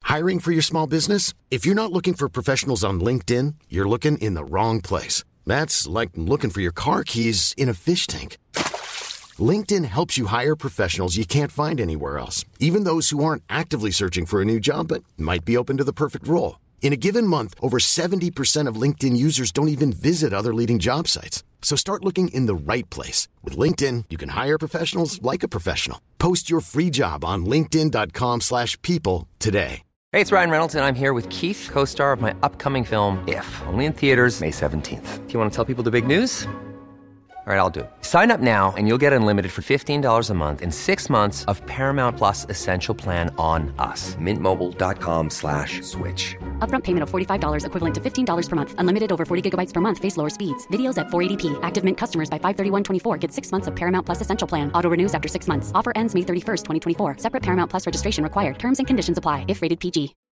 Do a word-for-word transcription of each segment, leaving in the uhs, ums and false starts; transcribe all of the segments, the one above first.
Hiring for your small business? If you're not looking for professionals on LinkedIn, you're looking in the wrong place. That's like looking for your car keys in a fish tank. LinkedIn helps you hire professionals you can't find anywhere else, even those who aren't actively searching for a new job but might be open to the perfect role. In a given month, over seventy percent of LinkedIn users don't even visit other leading job sites. So start looking in the right place. With LinkedIn, you can hire professionals like a professional. Post your free job on linkedin.com slash people today. Hey, it's Ryan Reynolds, and I'm here with Keith, co-star of my upcoming film, If, only in theaters May seventeenth. Do you want to tell people the big news? All right, I'll do it. Sign up now and you'll get unlimited for fifteen dollars a month and six months of Paramount Plus Essential Plan on us. Mint Mobile dot com slash switch. Upfront payment of forty-five dollars equivalent to fifteen dollars per month. Unlimited over forty gigabytes per month. Face lower speeds. Videos at four eighty p. Active Mint customers by five thirty-one twenty-four get six months of Paramount Plus Essential Plan. Auto renews after six months. Offer ends May thirty-first, twenty twenty-four. Separate Paramount Plus registration required. Terms and conditions apply if rated P G.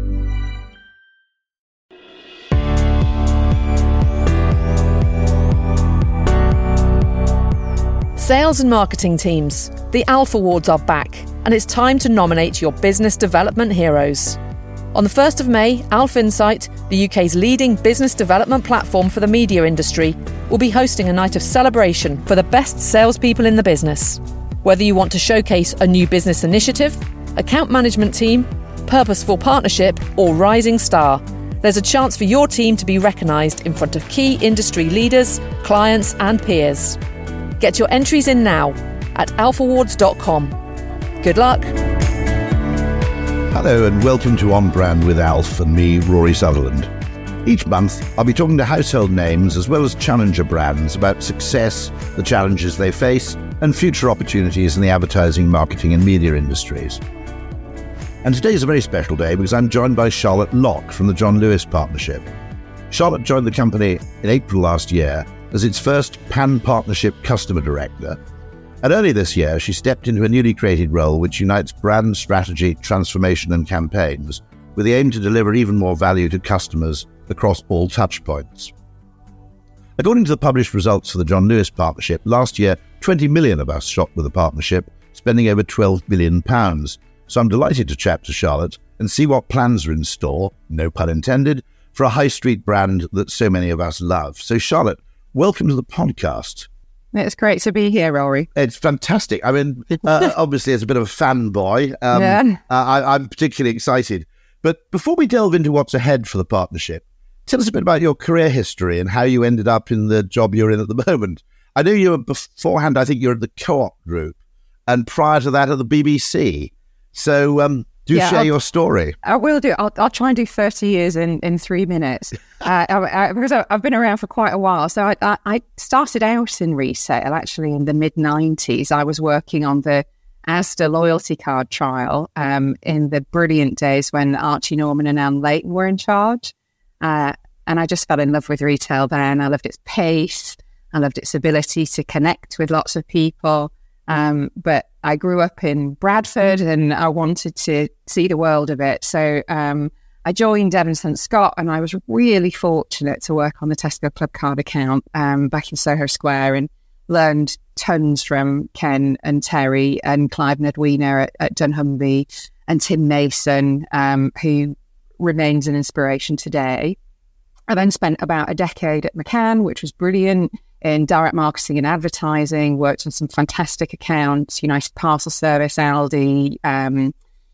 Sales and marketing teams, the Alf Awards are back, and it's time to nominate your business development heroes. On the first of May, Alf Insight, the U K's leading business development platform for the media industry, will be hosting a night of celebration for the best salespeople in the business. Whether you want to showcase a new business initiative, account management team, purposeful partnership, or rising star, there's a chance for your team to be recognised in front of key industry leaders, clients, and peers. Get your entries in now at alf awards dot com. Good luck. Hello and welcome to On Brand with Alf and me, Rory Sutherland. Each month, I'll be talking to household names as well as challenger brands about success, the challenges they face, and future opportunities in the advertising, marketing and media industries. And today is a very special day because I'm joined by Charlotte Locke from the John Lewis Partnership. Charlotte joined the company in April last year as its first pan-partnership customer director. And early this year, she stepped into a newly created role which unites brand strategy, transformation and campaigns with the aim to deliver even more value to customers across all touchpoints. According to the published results for the John Lewis Partnership, last year, twenty million of us shopped with the partnership, spending over twelve billion pounds. So I'm delighted to chat to Charlotte and see what plans are in store, no pun intended, for a high street brand that so many of us love. So Charlotte, welcome to the podcast. It's great to be here, Rory. It's fantastic. I mean, uh, obviously, as a bit of a fanboy, um, yeah. uh, I, I'm particularly excited. But before we delve into what's ahead for the partnership, tell us a bit about your career history and how you ended up in the job you're in at the moment. I know you were beforehand, I think you were at the Co-op Group, and prior to that at the B B C. So um, do yeah, share I'll, your story. I will do. I'll, I'll try and do thirty years in, in three minutes uh, I, I, because I've been around for quite a while. So I, I, I started out in retail actually in the mid nineties. I was working on the Asda loyalty card trial um, in the brilliant days when Archie Norman and Anne Layton were in charge. Uh, and I just fell in love with retail then. I loved its pace. I loved its ability to connect with lots of people. Um, but I grew up in Bradford and I wanted to see the world of it. So um, I joined Evans Hunt Scott and I was really fortunate to work on the Tesco Club Card account um, back in Soho Square and learned tons from Ken and Terry and Clive Nedwina at, at Dunnhumby and Tim Mason, um, who remains an inspiration today. I then spent about a decade at McCann, which was brilliant, in direct marketing and advertising, worked on some fantastic accounts, United Parcel Service, Aldi, um,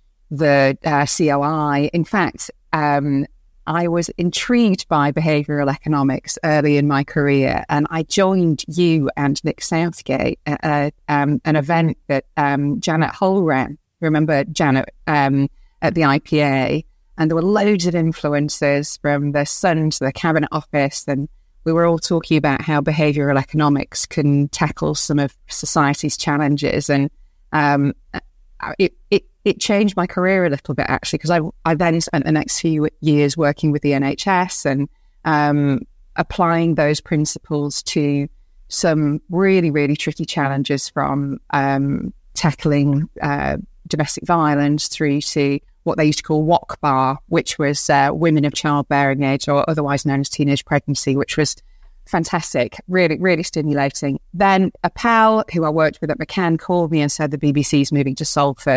the uh, C O I. In fact, um, I was intrigued by behavioural economics early in my career, and I joined you and Nick Southgate at uh, um, an event that um, Janet Hull ran. Remember Janet um, at the I P A? And there were loads of influencers from the Sun to the Cabinet Office, and we were all talking about how behavioural economics can tackle some of society's challenges. And um, it, it it changed my career a little bit, actually, because I, I then spent the next few years working with the N H S and um, applying those principles to some really, really tricky challenges, from um, tackling uh, domestic violence through to what they used to call W O C B A R, which was uh, women of childbearing age, or otherwise known as teenage pregnancy, which was fantastic, really, really stimulating. Then a pal who I worked with at McCann called me and said the B B C's moving to Salford.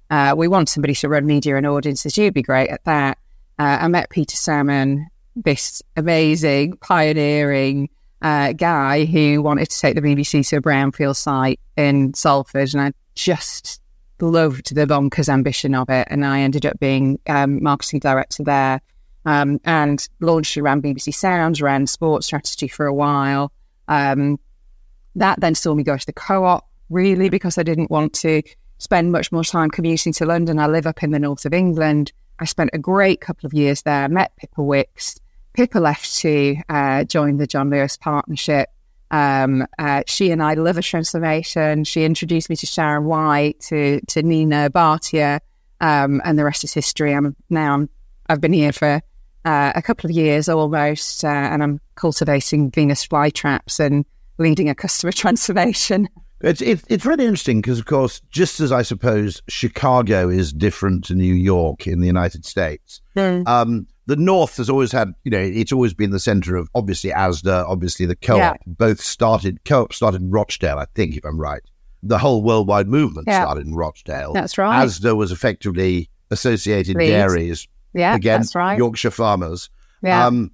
Uh, we want somebody to run media and audiences. You'd be great at that. Uh, I met Peter Salmon, this amazing, pioneering uh, guy who wanted to take the B B C to a brownfield site in Salford, and I just loved the bonkers ambition of it. And I ended up being um, marketing director there, um, and launched around B B C Sounds, ran sports strategy for a while. Um, that then saw me go to the Co-op, really, because I didn't want to spend much more time commuting to London. I live up in the north of England. I spent a great couple of years there, met Pippa Wicks. Pippa left to uh, join the John Lewis partnership. Um, uh, she and I love a transformation. She introduced me to Sharon White, to, to Nina Bhatia, um, and the rest is history. I'm now I'm, I've been here for uh, a couple of years almost, uh, and I'm cultivating Venus flytraps and leading a customer transformation. It's it, it's really interesting because, of course, just as I suppose Chicago is different to New York in the United States, mm. um, the North has always had, you know, it's always been the centre of, obviously, Asda, obviously the Co-op. Yeah. Both started, Co-op started in Rochdale, I think, if I'm right. The whole worldwide movement yeah. started in Rochdale. That's right. Asda was effectively Associated Please. Dairies. Yeah, again, that's right. Yorkshire Farmers. Yeah. Um,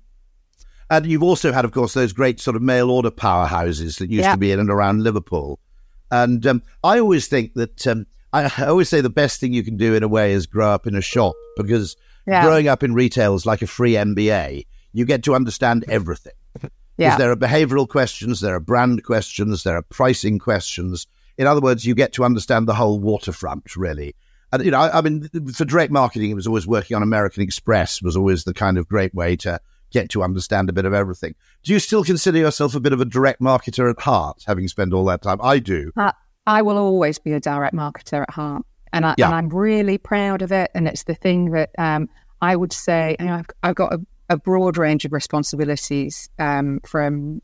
and you've also had, of course, those great sort of mail order powerhouses that used yeah. to be in and around Liverpool. And um, I always think that, um, I, I always say the best thing you can do in a way is grow up in a shop, because yeah. growing up in retail is like a free M B A. You get to understand everything. Because yeah. there are behavioural questions, there are brand questions, there are pricing questions. In other words, you get to understand the whole waterfront, really. And, you know, I, I mean, for direct marketing, it was always working on American Express was always the kind of great way to get to understand a bit of everything. Do you still consider yourself a bit of a direct marketer at heart, having spent all that time? I do. Uh, I will always be a direct marketer at heart. And, I, yeah. and I'm really proud of it. And it's the thing that um, I would say, you know, I've, I've got a, a broad range of responsibilities, um, from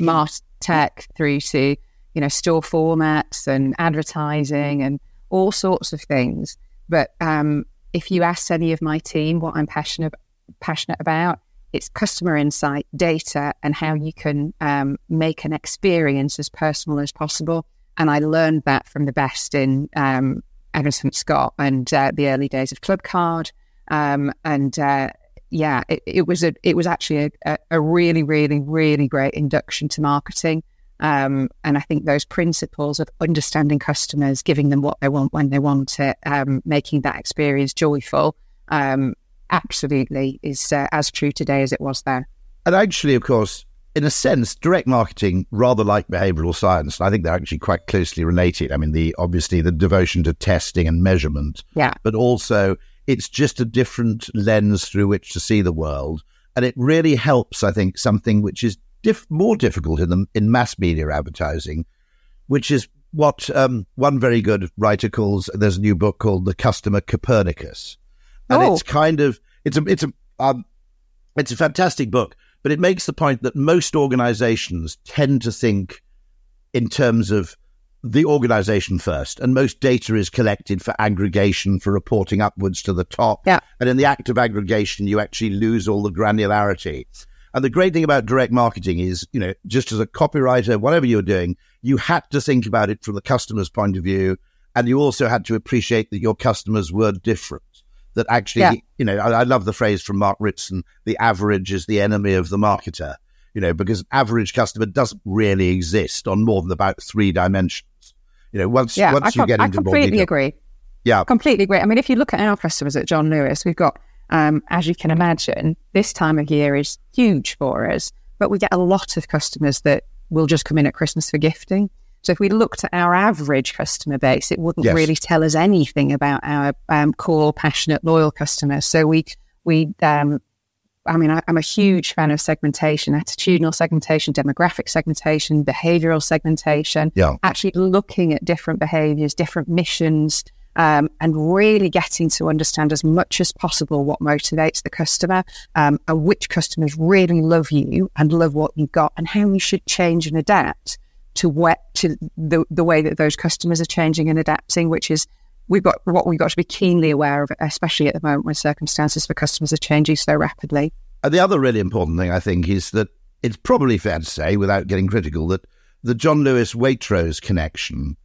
MarTech through to, you know, store formats and advertising and all sorts of things. But um, if you ask any of my team what I'm passionate passionate about, it's customer insight, data, and how you can um, make an experience as personal as possible. And I learned that from the best in um, Evans Hunt Scott and uh, the early days of Clubcard. Um, and uh, yeah, it, it was a it was actually a, a really, really, really great induction to marketing. Um, and I think those principles of understanding customers, giving them what they want when they want it, um, making that experience joyful, um, absolutely is uh, as true today as it was then. And actually, of course, in a sense, direct marketing, rather like behavioural science, and I think they're actually quite closely related. I mean, the obviously the devotion to testing and measurement, yeah. but also it's just a different lens through which to see the world. And it really helps, I think, something which is diff- more difficult in the, in mass media advertising, which is what um, one very good writer calls, there's a new book called The Customer Copernicus. And oh. it's kind of, it's a, it's a, um, it's a fantastic book, but it makes the point that most organizations tend to think in terms of the organization first, and most data is collected for aggregation, for reporting upwards to the top. Yeah. And in the act of aggregation, you actually lose all the granularity. And the great thing about direct marketing is, you know, just as a copywriter, whatever you're doing, you had to think about it from the customer's point of view. And you also had to appreciate that your customers were different. That actually, yeah. you know, I, I love the phrase from Mark Ritson, the average is the enemy of the marketer, you know, because average customer doesn't really exist on more than about three dimensions. You know, once, yeah, once I you get I into more completely detail. agree. Yeah. Completely agree. I mean, if you look at our customers at John Lewis, we've got, um, as you can imagine, this time of year is huge for us, but we get a lot of customers that will just come in at Christmas for gifting. So if we looked at our average customer base, it wouldn't yes. really tell us anything about our um, core, passionate, loyal customers. So we, we, um, I mean, I, I'm a huge fan of segmentation, attitudinal segmentation, demographic segmentation, behavioral segmentation, yeah. actually looking at different behaviors, different missions, um, and really getting to understand as much as possible what motivates the customer, um, and which customers really love you and love what you've got, and how you should change and adapt to what to the the way that those customers are changing and adapting, which is we've got what we've got to be keenly aware of, especially at the moment when circumstances for customers are changing so rapidly. And the other really important thing, I think, is that it's probably fair to say, without getting critical, that the John Lewis Waitrose connection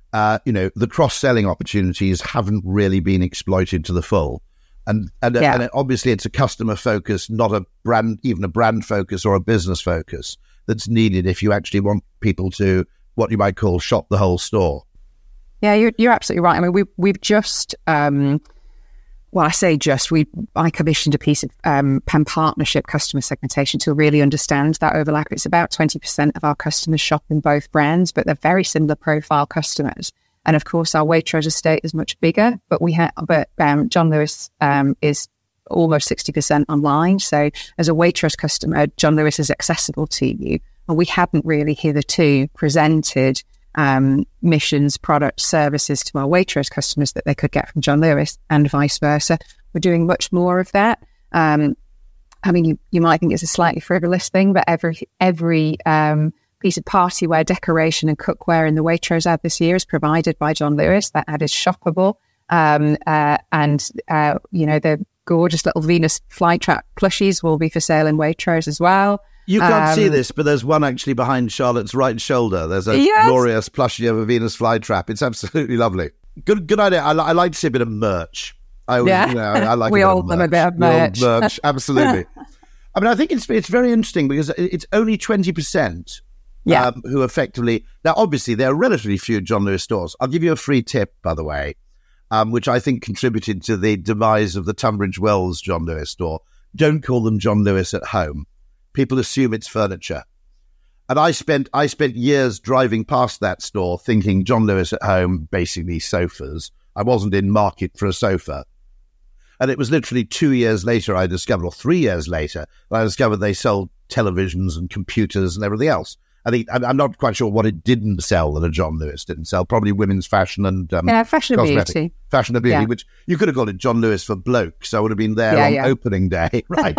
uh, you know, the cross-selling opportunities haven't really been exploited to the full. And and, yeah. and obviously it's a customer focus, not a brand, even a brand focus or a business focus that's needed if you actually want people to, what you might call, shop the whole store. Yeah, you're, you're absolutely right. I mean, we, we've just, um, well, I say just, we I commissioned a piece of um, Pen Partnership customer segmentation to really understand that overlap. It's about twenty percent of our customers shop in both brands, but they're very similar profile customers. And of course, our Waitrose estate is much bigger, but we have, but um, John Lewis um, is almost sixty percent online. So as a Waitrose customer, John Lewis is accessible to you. And we hadn't really hitherto presented um, missions, products, services to our Waitrose customers that they could get from John Lewis and vice versa. We're doing much more of that. Um, I mean, you, you might think it's a slightly frivolous thing, but every, every, um, piece of party wear, decoration and cookware in the Waitrose ad this year is provided by John Lewis. That ad is shoppable. Um, uh, and, uh, you know, the gorgeous little Venus flytrap plushies will be for sale in Waitrose as well. You can't um, see this, but there's one actually behind Charlotte's right shoulder. There's a yes. glorious plushie of a Venus flytrap. It's absolutely lovely. Good good idea. I, li- I like to see a bit of merch. I always, yeah. you know, I like we a bit all of love merch. a bit of We all merch. merch. Absolutely. I mean, I think it's it's very interesting because it's only twenty percent Yeah. Um, who effectively... Now, obviously, there are relatively few John Lewis stores. I'll give you a free tip, by the way, um, which I think contributed to the demise of the Tunbridge Wells John Lewis store. Don't call them John Lewis at home. People assume it's furniture. And I spent I spent years driving past that store thinking John Lewis at home, basically sofas. I wasn't in market for a sofa. And it was literally two years later I discovered, or three years later, I discovered they sold televisions and computers and everything else. I think I'm not quite sure what it didn't sell that a John Lewis didn't sell. Probably women's fashion and um, yeah, fashion and cosmetic. beauty. Fashion and beauty, Yeah. which you could have called it John Lewis for blokes. I would have been there Yeah, on yeah. opening day, right?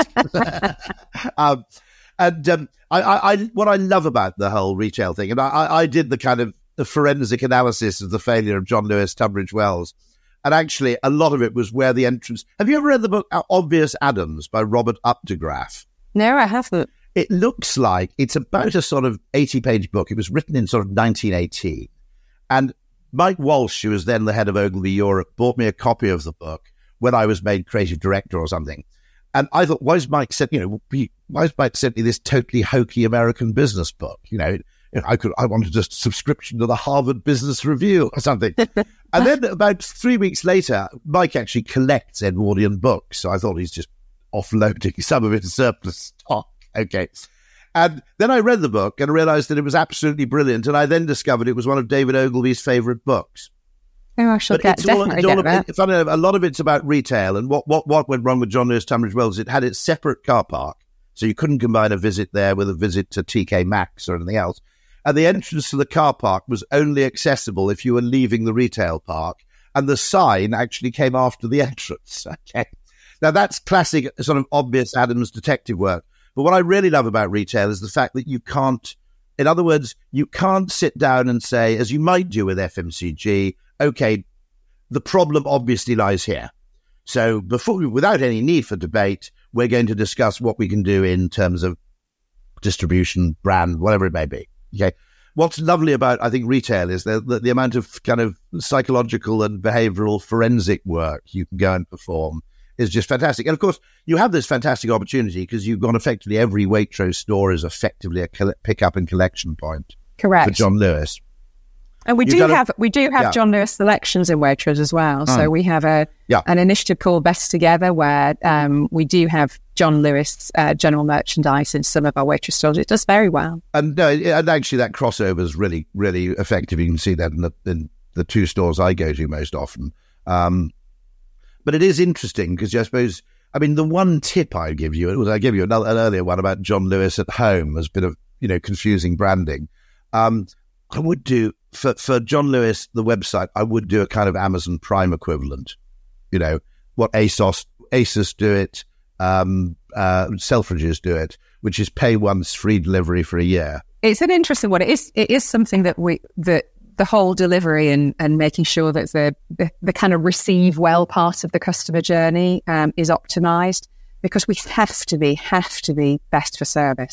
um, and um, I, I, I, what I love about the whole retail thing, and I, I I did the kind of the forensic analysis of the failure of John Lewis, Tunbridge Wells, and actually a lot of it was where the entrance. Have you ever read the book Obvious Adams by Robert Updegraff? No, I haven't. It looks like it's about a sort of eighty-page book. It was written in sort of nineteen eighteen. And Mike Walsh, who was then the head of Ogilvy Europe, bought me a copy of the book when I was made creative director or something. And I thought, why is Mike sent, you know, why is Mike sent me this totally hokey American business book? You know, you know, I could, I wanted a subscription to the Harvard Business Review or something. And then about three weeks later, Mike actually collects Edwardian books. So I thought he's just offloading some of it as surplus stock. Okay. And then I read the book and realized that it was absolutely brilliant. And I then discovered it was one of David Ogilvy's favorite books. Oh, I shall But get, it's all, definitely it's all get about, that. funny enough, a lot of it's about retail. And what, what, what went wrong with John Lewis Tunbridge Wells, it had its separate car park. So you couldn't combine a visit there with a visit to T K Maxx or anything else. And the entrance to the car park was only accessible if you were leaving the retail park. And the sign actually came after the entrance. Okay. Now, that's classic sort of obvious Adams detective work. But what I really love about retail is the fact that you can't, in other words, you can't sit down and say, as you might do with F M C G, okay, the problem obviously lies here. So before, without any need for debate, we're going to discuss what we can do in terms of distribution, brand, whatever it may be. Okay. What's lovely about, I think, retail is the, the, the amount of kind of psychological and behavioral forensic work you can go and perform is just fantastic. And of course, you have this fantastic opportunity because you've got effectively every Waitrose store is effectively a coll- pick-up and collection point Correct. for John Lewis. And we You've do done a- have we do have Yeah. John Lewis selections in Waitrose as well. So Mm. we have a Yeah. an initiative called Best Together where um, we do have John Lewis uh, general merchandise in some of our Waitrose stores. It does very well. And no, and actually that crossover is really, really effective. You can see that in the, in the two stores I go to most often. Um, but it is interesting because I suppose, I mean, the one tip I give you, it was I gave you another, an earlier one about John Lewis at home as a bit of, you know, confusing branding. Um, I would do, for, for John Lewis, the website, I would do a kind of Amazon Prime equivalent. You know, what ASOS, ASOS do it, um, uh, Selfridges do it, which is pay once, free delivery for a year. It's an interesting one. It is it is something that we that the whole delivery and, and making sure that the, the the kind of receive well part of the customer journey um, is optimized because we have to be have to be best for service.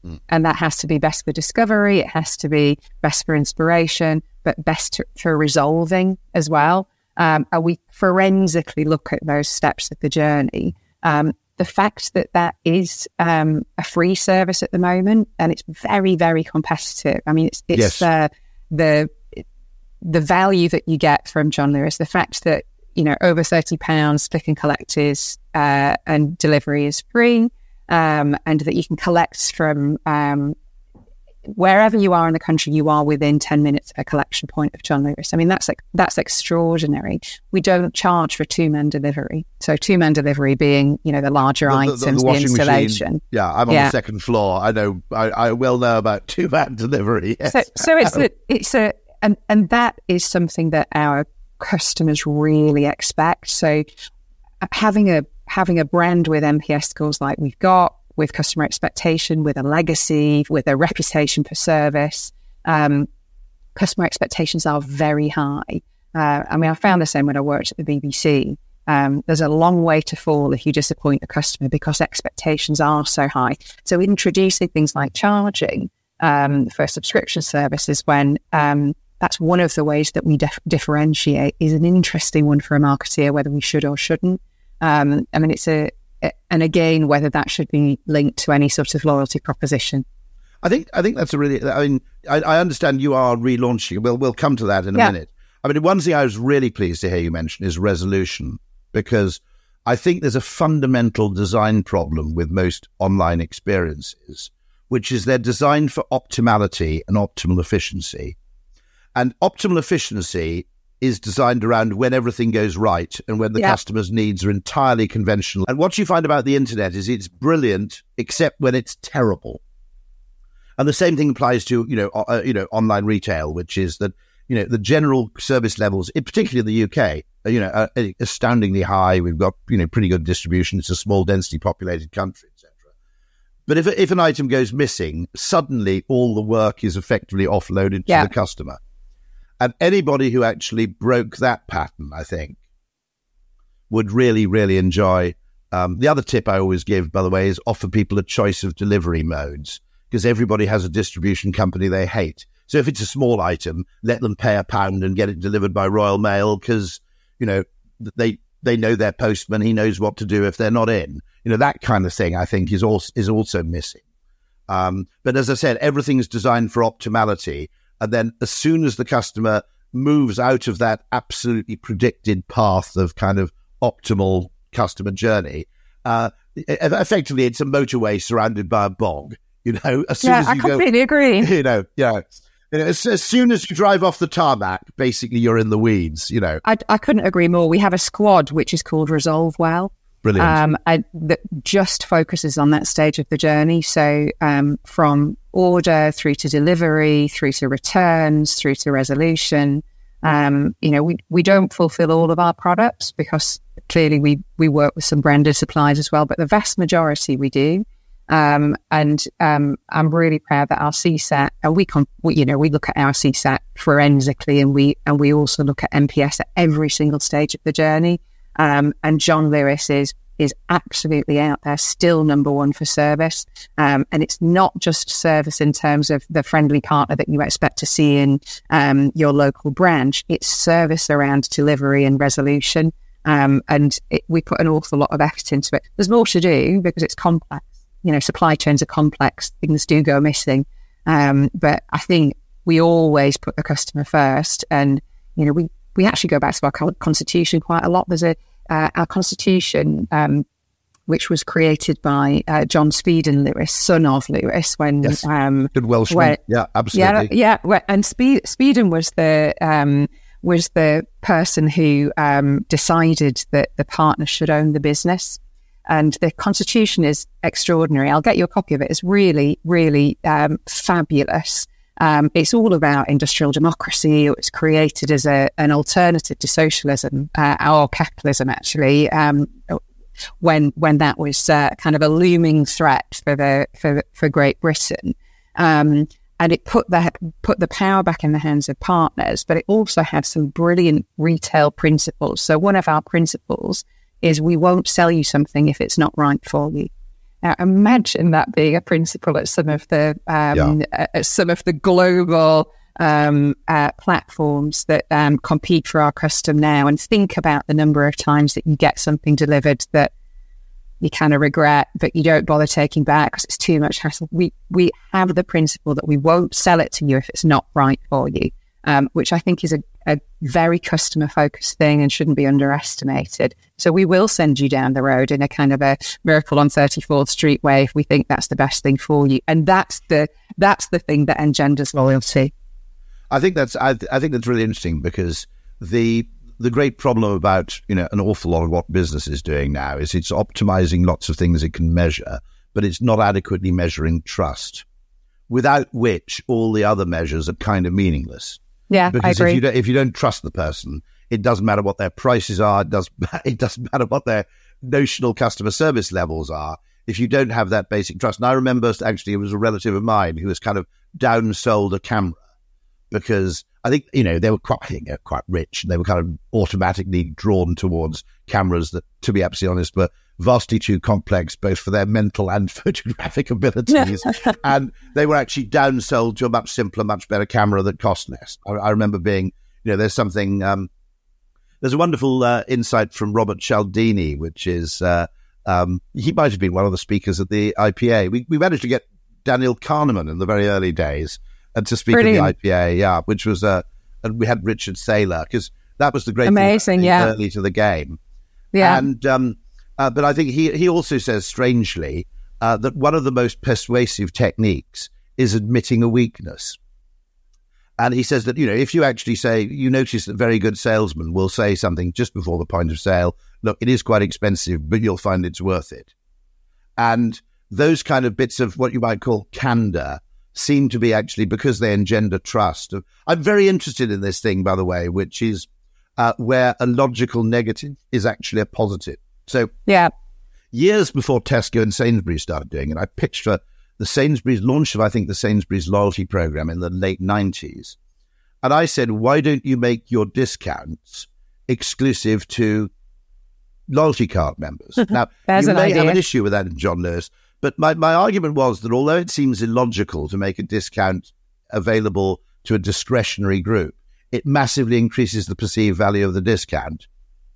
Mm. And that has to be best for discovery, it has to be best for inspiration, but best to, for resolving as well. Um, and we forensically look at those steps of the journey. Um, the fact that that is um, a free service at the moment, and it's very, very competitive. I mean, it's, it's yes. uh, the the value that you get from John Lewis, the fact that, you know, over thirty pounds click and collect is, uh, and delivery is free, um, and that you can collect from um, wherever you are in the country, you are within ten minutes of a collection point of John Lewis. I mean, that's like, that's extraordinary. We don't charge for two-man delivery. So two-man delivery being, you know, the larger the, the, items, the, the, washing installation. Machine. Yeah, I'm on yeah. the second floor. I know, I, I well know about two-man delivery. Yes. So, so it's a, it's a, and, and that is something that our customers really expect. So having a, having a brand with N P S scores like we've got, with customer expectation, with a legacy, with a reputation for service, um, customer expectations are very high. Uh, I mean, I found the same when I worked at the B B C. Um, there's a long way to fall if you disappoint a customer because expectations are so high. So introducing things like charging um, for subscription services when um, that's one of the ways that we dif- differentiate is an interesting one for a marketeer, whether we should or shouldn't. Um, I mean, it's a, and again, whether that should be linked to any sort of loyalty proposition. I think I think that's a really. I mean, I, I understand you are relaunching. We'll we'll come to that in a yeah. minute. I mean, one thing I was really pleased to hear you mention is resolution, because I think there's a fundamental design problem with most online experiences, which is they're designed for optimality and optimal efficiency, and optimal efficiency is designed around when everything goes right and when the yeah. customer's needs are entirely conventional. And what you find about the internet is it's brilliant, except when it's terrible. And the same thing applies to, you know, uh, you know, online retail, which is that, you know, the general service levels, in particularly in the U K, are, you know, are astoundingly high. We've got, you know, pretty good distribution. It's a small, densely populated country, et cetera. But if if an item goes missing, suddenly all the work is effectively offloaded yeah. to the customer. And anybody who actually broke that pattern, I think, would really, really enjoy. Um, the other tip I always give, by the way, is offer people a choice of delivery modes, because everybody has a distribution company they hate. So if it's a small item, let them pay a pound and get it delivered by Royal Mail, because, you know, they they know their postman. He knows what to do if they're not in. You know, that kind of thing, I think, is also, is also missing. Um, but as I said, everything is designed for optimality. And then as soon as the customer moves out of that absolutely predicted path of kind of optimal customer journey, uh, effectively it's a motorway surrounded by a bog. You know, as soon yeah, as you I completely go, agree. You know, yeah. You know, as, as soon as you drive off the tarmac, basically you're in the weeds, you know. I, I couldn't agree more. We have a squad which is called Resolve Well. Brilliant. Um, I, that just focuses on that stage of the journey. So um, from order through to delivery, through to returns, through to resolution. Um, you know, we, we don't fulfill all of our products because clearly we, we work with some branded suppliers as well, but the vast majority we do. Um, and um, I'm really proud that our C SAT, and we, con- we, you know, we look at our C SAT forensically, and we and we also look at N P S at every single stage of the journey. Um, and John Lewis is is absolutely out there, still number one for service. Um, and it's not just service in terms of the friendly partner that you expect to see in um, your local branch. It's service around delivery and resolution. Um, and it, we put an awful lot of effort into it. There's more to do because it's complex. You know, supply chains are complex. Things do go missing. Um, but I think we always put the customer first. And, you know, we, we actually go back to our constitution quite a lot. There's a, uh, our constitution, um, which was created by uh, John Speeden Lewis, son of Lewis, when... Yes. Um, Good Welshman. when, yeah, absolutely. Yeah, yeah. And Spe- Speeden was the... Um, was the person who um, decided that the partner should own the business. And the constitution is extraordinary. I'll get you a copy of it. It's really, really um, fabulous. Um, it's all about industrial democracy. It was created as a, an alternative to socialism, uh, or capitalism, actually, um, when when that was uh, kind of a looming threat for the for for Great Britain. Um, and it put the put the power back in the hands of partners. But it also had some brilliant retail principles. So one of our principles is we won't sell you something if it's not right for you. Now, imagine that being a principle at some of the um, yeah. at some of the global um, uh, platforms that um, compete for our custom now, and think about the number of times that you get something delivered that you kind of regret, but you don't bother taking back because it's too much hassle. We we have the principle that we won't sell it to you if it's not right for you, um, which I think is a, a very customer-focused thing and shouldn't be underestimated. So we will send you down the road in a kind of a Miracle on thirty-fourth Street way if we think that's the best thing for you. And that's the that's the thing that engenders loyalty. I think that's I, I think that's really interesting, because the the great problem about, you know, an awful lot of what business is doing now is it's optimizing lots of things it can measure, but it's not adequately measuring trust, without which all the other measures are kind of meaningless. Yeah, because I agree. if you don't, if you don't trust the person, it doesn't matter what their prices are. It does it doesn't matter what their notional customer service levels are. If you don't have that basic trust, and I remember actually it was a relative of mine who was kind of downsold a camera because I think, you know, they were quite, I think they were quite rich, and they were kind of automatically drawn towards cameras that, to be absolutely honest, were vastly too complex, both for their mental and photographic abilities. And they were actually downsold to a much simpler, much better camera that cost less. I, I remember being, you know, there's something, um, there's a wonderful uh, insight from Robert Cialdini, which is, uh, um, he might have been one of the speakers at the I P A. We, we managed to get Daniel Kahneman in the very early days and to speak Brilliant. at the I P A, yeah, which was, uh, and we had Richard Saylor, because that was the great Amazing, thing yeah. early to the game. Yeah. And, um, uh, but I think he, he also says, strangely, uh, that one of the most persuasive techniques is admitting a weakness. And he says that, you know, if you actually say, you notice that very good salesmen will say something just before the point of sale, look, it is quite expensive, but you'll find it's worth it. And those kind of bits of what you might call candor seem to be actually, because they engender trust. I'm very interested in this thing, by the way, which is uh, where a logical negative is actually a positive. So yeah, years before Tesco and Sainsbury's started doing it, I pitched for the Sainsbury's launch of, I think, the Sainsbury's loyalty program in the late nineties. And I said, why don't you make your discounts exclusive to loyalty card members? Now, you may idea. have an issue with that, John Lewis, but my, my argument was that although it seems illogical to make a discount available to a discretionary group, it massively increases the perceived value of the discount,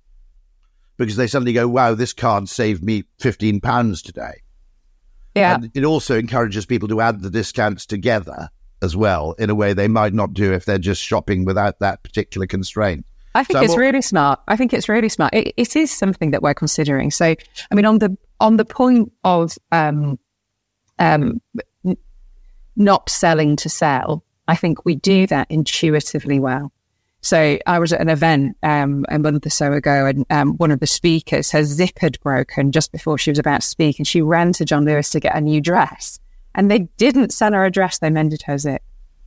because they suddenly go, wow, this card saved me fifteen pounds today. Yeah. And it also encourages people to add the discounts together as well, in a way they might not do if they're just shopping without that particular constraint. I think so it's more- really smart. I think it's really smart. It, it is something that we're considering. So, I mean, on the on the point of um, um, n- not selling to sell, I think we do that intuitively well. So I was at an event um, a month or so ago, and um, one of the speakers, her zip had broken just before she was about to speak, and she ran to John Lewis to get a new dress. And they didn't sell her a dress; they mended her zip.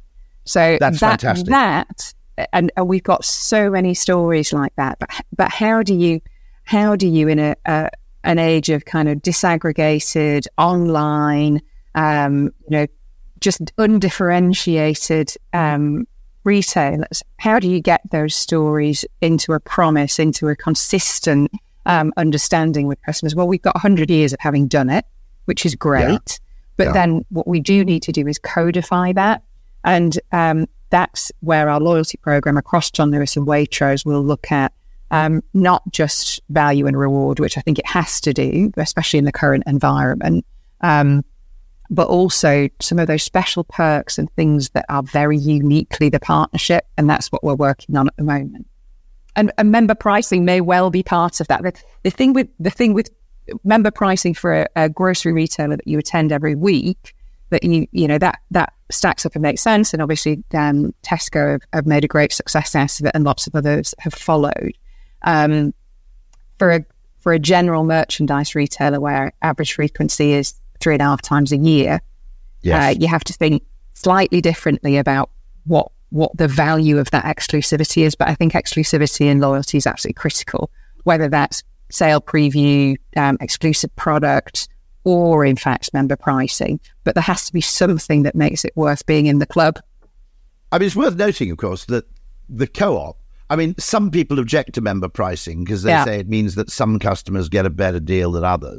So That's that, fantastic. That, and, and we've got so many stories like that. But but how do you how do you in a, a an age of kind of disaggregated online, um, you know, just undifferentiated um, retailers, how do you get those stories into a promise, into a consistent um, understanding with customers? Well, we've got one hundred years of having done it, which is great. Yeah. But Yeah. then what we do need to do is codify that. And um, that's where our loyalty program across John Lewis and Waitrose will look at um, not just value and reward, which I think it has to do, especially in the current environment, um, but also some of those special perks and things that are very uniquely the partnership. And that's what we're working on at the moment. And, and member pricing may well be part of that. The, the thing with the thing with member pricing for a, a grocery retailer that you attend every week, that you you know that that stacks up and makes sense. And obviously, um, Tesco have, have made a great success out of it, and lots of others have followed. Um, for a for a general merchandise retailer where average frequency is three and a half times a year, Yes. uh, you have to think slightly differently about what what the value of that exclusivity is. But I think exclusivity and loyalty is absolutely critical, whether that's sale preview, um, exclusive product, or in fact member pricing. But there has to be something that makes it worth being in the club. I mean, it's worth noting, of course, that the co-op, I mean, some people object to member pricing because they Yeah. say it means that some customers get a better deal than others.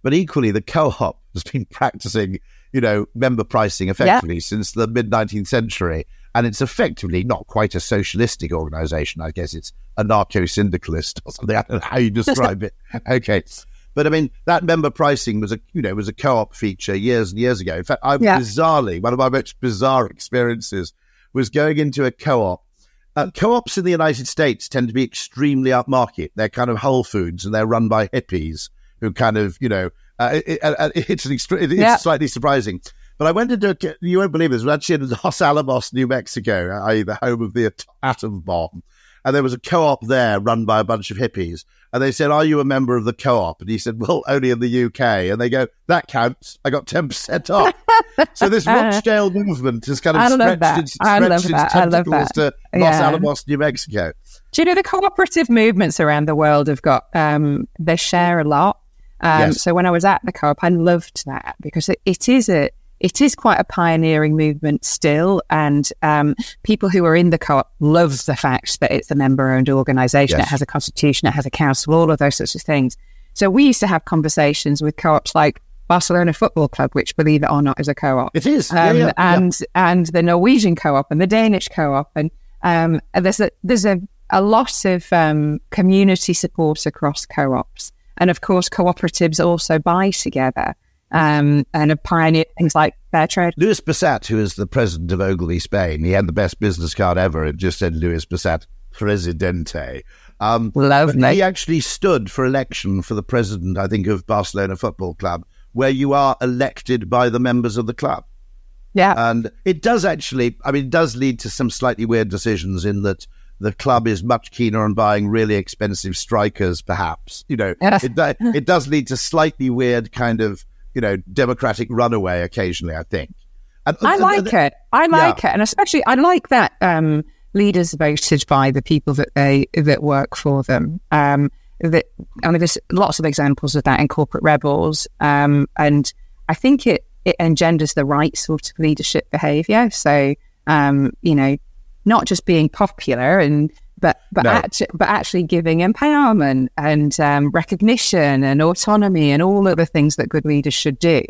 But equally, the co-op has been practicing, you know, member pricing effectively yeah. since the mid-nineteenth century. And it's effectively not quite a socialistic organisation. I guess it's anarcho-syndicalist or something. I don't know how you describe it. Okay. But I mean, that member pricing was a, you know, was a co-op feature years and years ago. In fact, I yeah. bizarrely, one of my most bizarre experiences was going into a co-op. Uh, co-ops in the United States tend to be extremely upmarket. They're kind of Whole Foods and they're run by hippies who kind of, you know, uh, it, it, it's an extre- it's yeah. slightly surprising. But I went into, a, you won't believe this, it was actually in Los Alamos, New Mexico, that is the home of the atom bomb. And there was a co-op there run by a bunch of hippies. And they said, are you a member of the co-op? And he said, well, only in the U K. And they go, that counts. I got ten percent off. So this Rochdale movement has kind of I stretched its, stretched its tentacles to Los yeah. Alamos, New Mexico. Do you know the cooperative movements around the world have got, um, they share a lot. Um, yes. So when I was at the co-op, I loved that because it, it is a, It is quite a pioneering movement still, and um, people who are in the co-op love the fact that it's a member-owned organisation. Yes. It has a constitution, it has a council, all of those sorts of things. So we used to have conversations with co-ops like Barcelona Football Club, which, believe it or not, is a co-op. It is, um, yeah, yeah, and yeah. and the Norwegian co-op and the Danish co-op, and um, and there's a there's a, a lot of um, community support across co-ops, and of course, cooperatives also buy together. Um, and have pioneered things like fair trade. Luis Bassat, who is the president of Ogilvy Spain, he had the best business card ever. It just said Luis Bassat, Presidente. Um, Lovely. He actually stood for election for the president, I think, of Barcelona Football Club, where you are elected by the members of the club. Yeah. And it does actually, I mean, it does lead to some slightly weird decisions in that the club is much keener on buying really expensive strikers, perhaps. You know, yes. it, it does lead to slightly weird kind of, you know, democratic runaway occasionally, I think. And, I and, like and, it. I like yeah. it. And especially, I like that um, leaders voted by the people that they that work for them. Um, that, I mean, there's lots of examples of that in Corporate Rebels. Um, and I think it, it engenders the right sort of leadership behaviour. So, um, you know, not just being popular and But but, no. act, but actually giving empowerment and um, recognition and autonomy and all of the things that good leaders should do.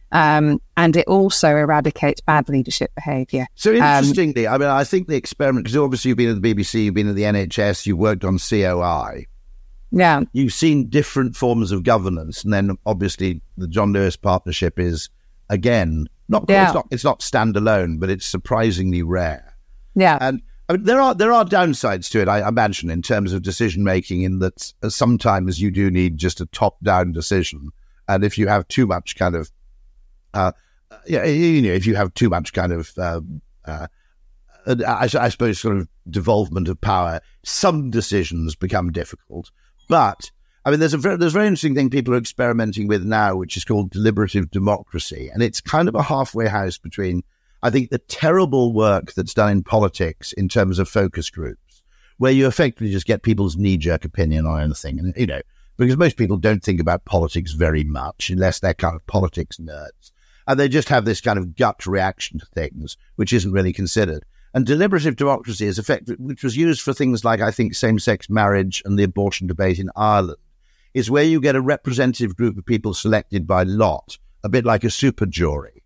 Um, and it also eradicates bad leadership behaviour. So interestingly, um, I mean, I think the experiment, because obviously you've been at the B B C, you've been at the N H S, you've worked on C O I. Yeah. You've seen different forms of governance. And then obviously the John Lewis partnership is, again, not, yeah. it's not it's not standalone, but it's surprisingly rare. Yeah. And I mean, there are there are downsides to it, I imagine, in terms of decision making, in that sometimes you do need just a top down decision, and if you have too much kind of, uh, yeah, you know, if you have too much kind of, uh, uh, I, I suppose, sort of devolvement of power, some decisions become difficult. But I mean, there's a very, there's a very interesting thing people are experimenting with now, which is called deliberative democracy, and it's kind of a halfway house between, I think, the terrible work that's done in politics in terms of focus groups, where you effectively just get people's knee-jerk opinion on anything. And, you know, because most people don't think about politics very much unless they're kind of politics nerds. And they just have this kind of gut reaction to things, which isn't really considered. And deliberative democracy is effective, which was used for things like, I think, same-sex marriage and the abortion debate in Ireland, is where you get a representative group of people selected by lot, a bit like a super jury.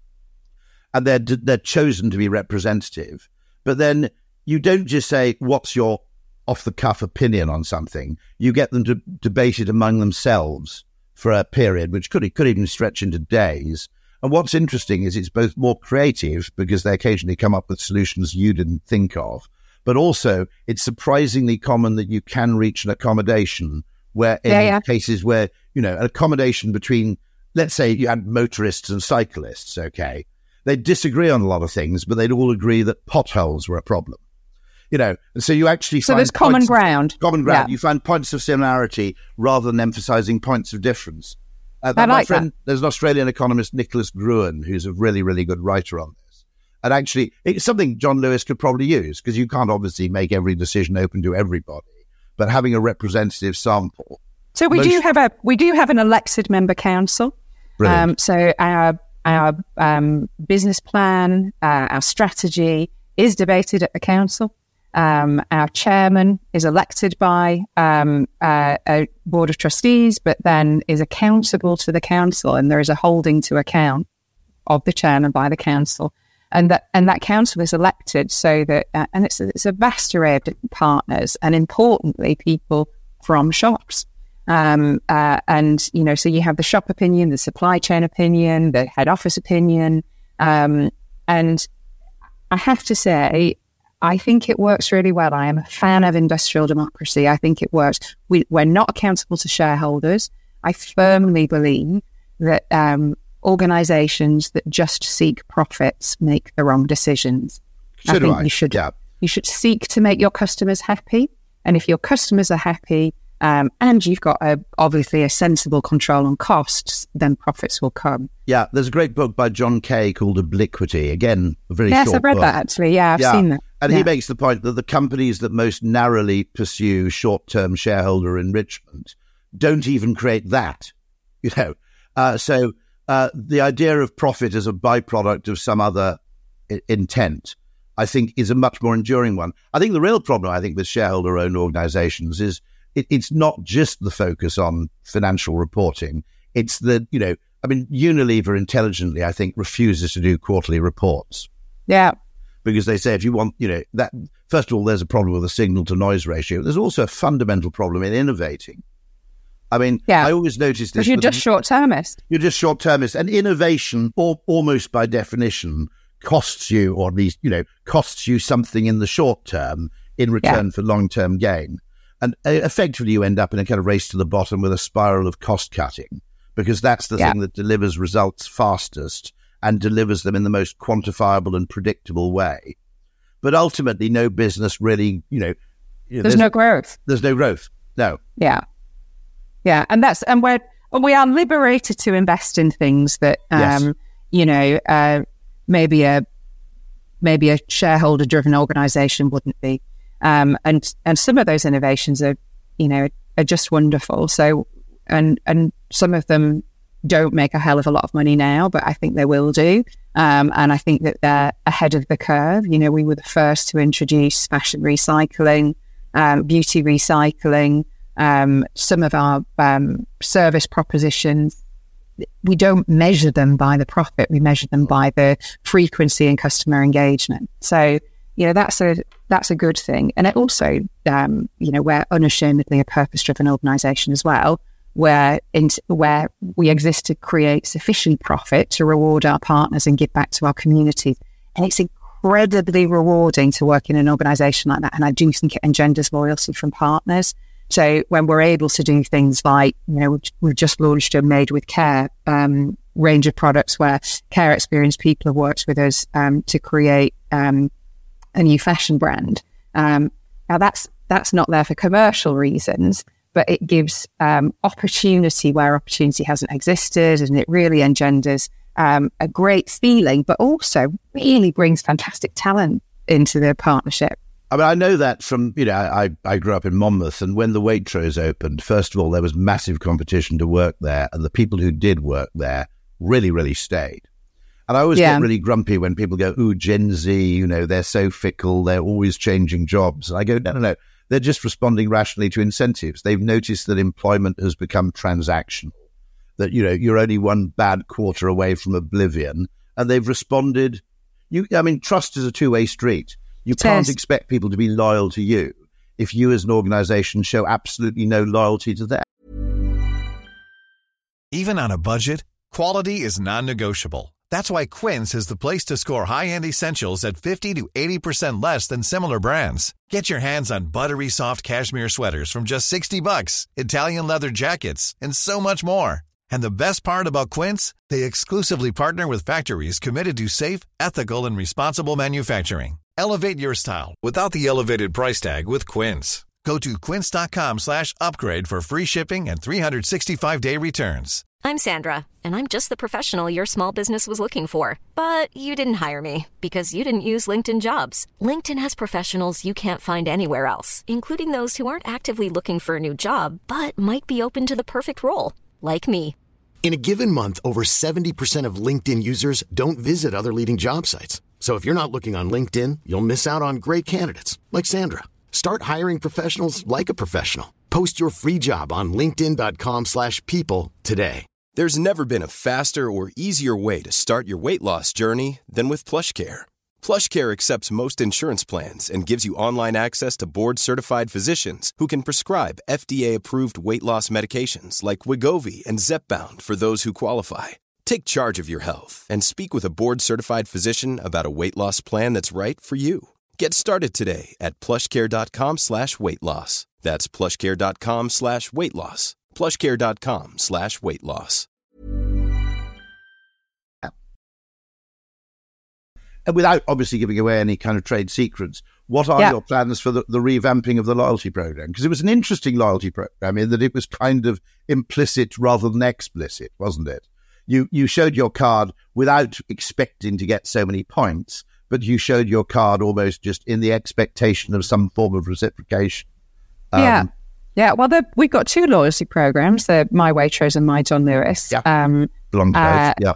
And they're they're chosen to be representative. But then you don't just say, what's your off-the-cuff opinion on something? You get them to debate it among themselves for a period, which could, could even stretch into days. And what's interesting is it's both more creative, because they occasionally come up with solutions you didn't think of, but also it's surprisingly common that you can reach an accommodation where in yeah, yeah. cases where, you know, an accommodation between, let's say you had motorists and cyclists, okay, they'd disagree on a lot of things, but they'd all agree that potholes were a problem. You know, and so you actually so find there's common ground. Of, common ground. Yeah. You find points of similarity rather than emphasising points of difference. Uh, I my like friend, that. There's an Australian economist, Nicholas Gruen, who's a really, really good writer on this. And actually, it's something John Lewis could probably use, because you can't obviously make every decision open to everybody, but having a representative sample. So we most... do have a we do have an elected member council. Um, so our our um, business plan, uh, our strategy is debated at the council. Um, our chairman is elected by um, uh, a board of trustees, but then is accountable to the council, and there is a holding to account of the chairman by the council, and that and that council is elected so that uh, and it's it's a vast array of different partners, and importantly, people from shops. Um, uh, and you know, so you have the shop opinion, the supply chain opinion, the head office opinion, um, and I have to say, I think it works really well. I am a fan of industrial democracy. I think it works. We, we're not accountable to shareholders. I firmly believe that um, organisations that just seek profits make the wrong decisions. So I do think I. you should Yeah. you should seek to make your customers happy, and if your customers are happy, um, and you've got a, obviously a sensible control on costs, then profits will come. Yeah, there's a great book by John Kay called Obliquity. Again, a very Yes, short I've read book. that actually. Yeah, I've Yeah. seen that. And yeah. he makes the point that the companies that most narrowly pursue short-term shareholder enrichment don't even create that, you know. Uh, so uh, the idea of profit as a byproduct of some other I- intent, I think, is a much more enduring one. I think the real problem, I think, with shareholder-owned organizations is it, it's not just the focus on financial reporting. It's the, you know, I mean, Unilever intelligently, I think, refuses to do quarterly reports. Yeah. Because they say if you want, you know, that, first of all, there's a problem with the signal to noise ratio. There's also a fundamental problem in innovating. I mean, Yeah. I always notice this. Because you're with- just short-termist. You're just short-termist. And innovation, or, almost by definition, costs you, or at least, you know, costs you something in the short term in return Yeah. for long-term gain. And uh, effectively, you end up in a kind of race to the bottom with a spiral of cost-cutting, because that's the Yeah. thing that delivers results fastest and delivers them in the most quantifiable and predictable way. But ultimately, no business really, you know... You know There's, no growth. There's no growth. No. Yeah. Yeah. And that's, and we're, and we are liberated to invest in things that, um, Yes. you know, uh, maybe a, maybe a shareholder driven organization wouldn't be. Um, and, and some of those innovations are, you know, are just wonderful. So, and, and some of them don't make a hell of a lot of money now, but I think they will do. Um, and I think that they're ahead of the curve. You know, we were the first to introduce fashion recycling, um, beauty recycling, um, some of our um, service propositions. We don't measure them by the profit. We measure them by the frequency and customer engagement. So, you know, that's a that's a good thing. And it also, um, you know, we're unashamedly a purpose-driven organisation as well, where in, where we exist to create sufficient profit to reward our partners and give back to our communities. And it's incredibly rewarding to work in an organisation like that. And I do think it engenders loyalty from partners. So when we're able to do things like, you know, we've, we've just launched a Made with Care um, range of products where care experienced people have worked with us um, to create um, a new fashion brand. Um, now that's that's not there for commercial reasons, but it gives um, opportunity where opportunity hasn't existed, and it really engenders um, a great feeling, but also really brings fantastic talent into the partnership. I mean, I know that from, you know, I, I grew up in Monmouth, and when the Waitrose opened, first of all, there was massive competition to work there, and the people who did work there really, really stayed. And I always Yeah. get really grumpy when people go, ooh, Gen Z, you know, they're so fickle, they're always changing jobs. And I go, no, no, no, they're just responding rationally to incentives. They've noticed that employment has become transactional, that, you know, you're only one bad quarter away from oblivion, and they've responded. You, I mean, trust is a two-way street. You can't Yes. expect people to be loyal to you if you as an organization show absolutely no loyalty to them. Even on a budget, quality is non-negotiable. That's why Quince is the place to score high-end essentials at fifty to eighty percent less than similar brands. Get your hands on buttery soft cashmere sweaters from just sixty bucks, Italian leather jackets, and so much more. And the best part about Quince, they exclusively partner with factories committed to safe, ethical, and responsible manufacturing. Elevate your style without the elevated price tag with Quince. Go to quince.com slash upgrade for free shipping and three sixty-five day returns. I'm Sandra, and I'm just the professional your small business was looking for. But you didn't hire me because you didn't use LinkedIn Jobs. LinkedIn has professionals you can't find anywhere else, including those who aren't actively looking for a new job, but might be open to the perfect role, like me. In a given month, over seventy percent of LinkedIn users don't visit other leading job sites. So if you're not looking on LinkedIn, you'll miss out on great candidates like Sandra. Start hiring professionals like a professional. Post your free job on linkedin dot com slash people today. There's never been a faster or easier way to start your weight loss journey than with PlushCare. PlushCare accepts most insurance plans and gives you online access to board-certified physicians who can prescribe F D A-approved weight loss medications like Wegovy and Zepbound for those who qualify. Take charge of your health and speak with a board-certified physician about a weight loss plan that's right for you. Get started today at plushcare.com slash weight loss. That's plushcare.com slash weight loss. plushcare.com slash weight loss. And without obviously giving away any kind of trade secrets, what are yeah. your plans for the, the revamping of the loyalty program? Because it was an interesting loyalty program in that it was kind of implicit rather than explicit, wasn't it? You you showed your card without expecting to get so many points, but you showed your card almost just in the expectation of some form of reciprocation. Um, yeah. Yeah. Well, the, we've got two loyalty programs, the My Waitrose and My John Lewis. Yeah. Um, Belong to both. uh, Yeah.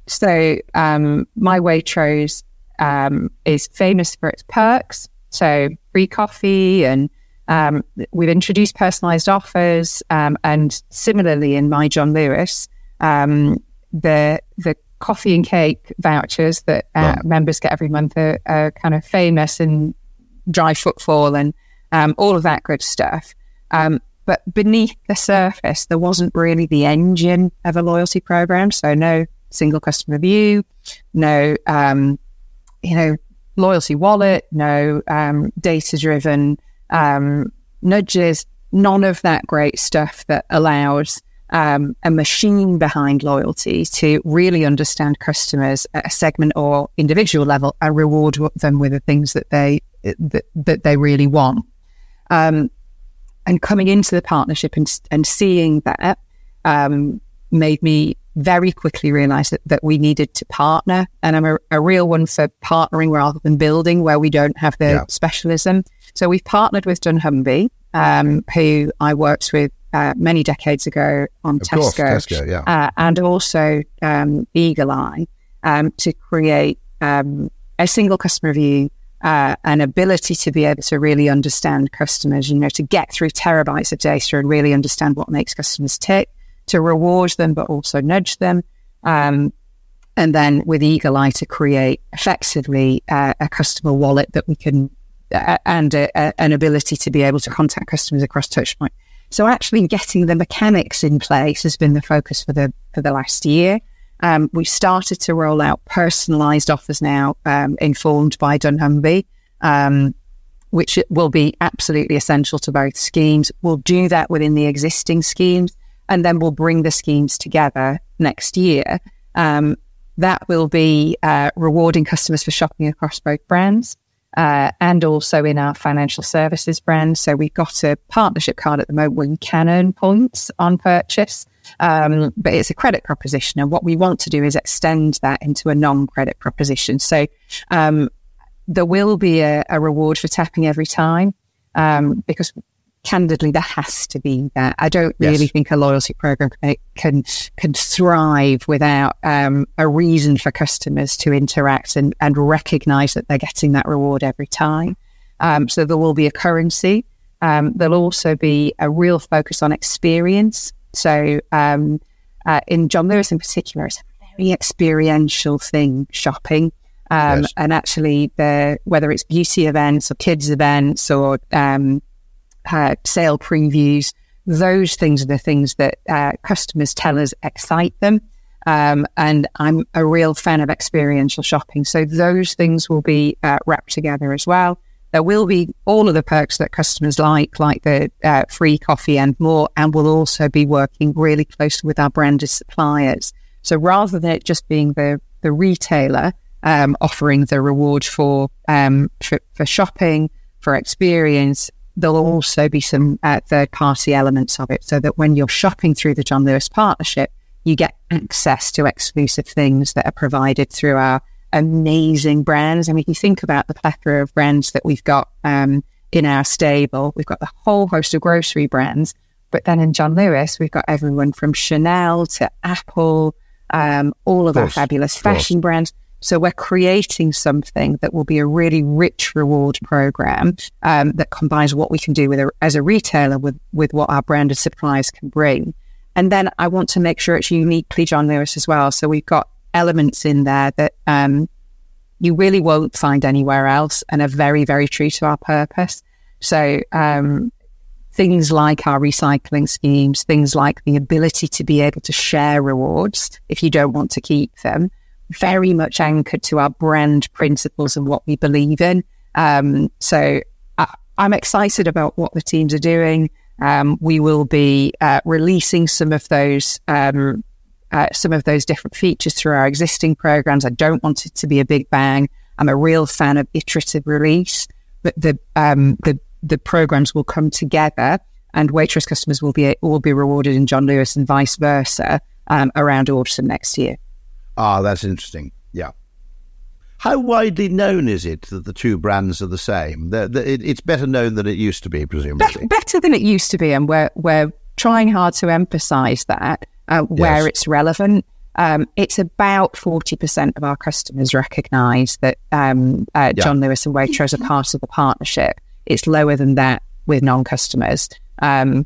So um, My Waitrose um, is famous for its perks. So free coffee, and um, we've introduced personalised offers. Um, and similarly in My John Lewis, um, the the coffee and cake vouchers that uh, Yeah. members get every month are, are kind of famous and dry footfall and um, all of that good stuff. Um, but beneath the surface, there wasn't really the engine of a loyalty program. So no single customer view, no, um, you know, loyalty wallet, no um, data-driven um, nudges, none of that great stuff that allows um, a machine behind loyalty to really understand customers at a segment or individual level and reward them with the things that they that, that they really want. Um, and coming into the partnership and, and seeing that um, made me very quickly realize that, that we needed to partner. And I'm a, a real one for partnering rather than building where we don't have the Yeah. specialism. So we've partnered with dunnhumby, um, who I worked with uh, many decades ago on Of Tesco, course, Tesco, yeah. uh, and also um, Eagle Eye, um, to create um, a single customer view, uh, an ability to be able to really understand customers, you know, to get through terabytes of data and really understand what makes customers tick, to reward them, but also nudge them. Um, and then with Eagle Eye to create effectively uh, a customer wallet that we can, uh, and a, a, an ability to be able to contact customers across touchpoint. So actually getting the mechanics in place has been the focus for the for the last year. Um, we've started to roll out personalised offers now, um, informed by dunnhumby, um, which will be absolutely essential to both schemes. We'll do that within the existing schemes, and then we'll bring the schemes together next year. Um, that will be uh, rewarding customers for shopping across both brands, uh, and also in our financial services brand. So we've got a partnership card at the moment where you can earn points on purchase, um, but it's a credit proposition. And what we want to do is extend that into a non-credit proposition. So um, there will be a, a reward for tapping every time, um, because candidly, there has to be that. I don't really Yes. think a loyalty program can can, can thrive without um, a reason for customers to interact and, and recognise that they're getting that reward every time. Um, so there will be a currency. Um, there'll also be a real focus on experience. So um, uh, in John Lewis in particular, it's a very experiential thing, shopping. Um, Yes. And actually, the whether it's beauty events or kids events or um, Uh, sale previews, those things are the things that uh, customers tell us excite them. Um, and I'm a real fan of experiential shopping. So those things will be uh, wrapped together as well. There will be all of the perks that customers like, like the uh, free coffee and more, and we'll also be working really closely with our branded suppliers. So rather than it just being the, the retailer um, offering the reward for, um, for, for shopping, for experience, there'll also be some uh, third-party elements of it, so that when you're shopping through the John Lewis partnership, you get access to exclusive things that are provided through our amazing brands. I mean, if you think about the plethora of brands that we've got um, in our stable, we've got the whole host of grocery brands, but then in John Lewis, we've got everyone from Chanel to Apple, um, all of, of our fabulous fashion brands. So we're creating something that will be a really rich reward program um, that combines what we can do with a, as a retailer with, with what our branded suppliers can bring. And then I want to make sure it's uniquely John Lewis as well. So we've got elements in there that um, you really won't find anywhere else and are very, very true to our purpose. So um, things like our recycling schemes, things like the ability to be able to share rewards if you don't want to keep them, very much anchored to our brand principles and what we believe in. Um, so I, I'm excited about what the teams are doing. Um, we will be uh, releasing some of those um, uh, some of those different features through our existing programs. I don't want it to be a big bang. I'm a real fan of iterative release, but the um, the the programs will come together, and Waitrose customers will be will be rewarded in John Lewis and vice versa um, around autumn next year. Ah, that's interesting. Yeah. How widely known is it that the two brands are the same? The, the, it, it's better known than it used to be, presumably. Be- better than it used to be, and we're, we're trying hard to emphasise that uh, where yes. it's relevant. Um, it's about forty percent of our customers recognise that um, uh, yeah. John Lewis and Waitrose are part of the partnership. It's lower than that with non-customers. Um,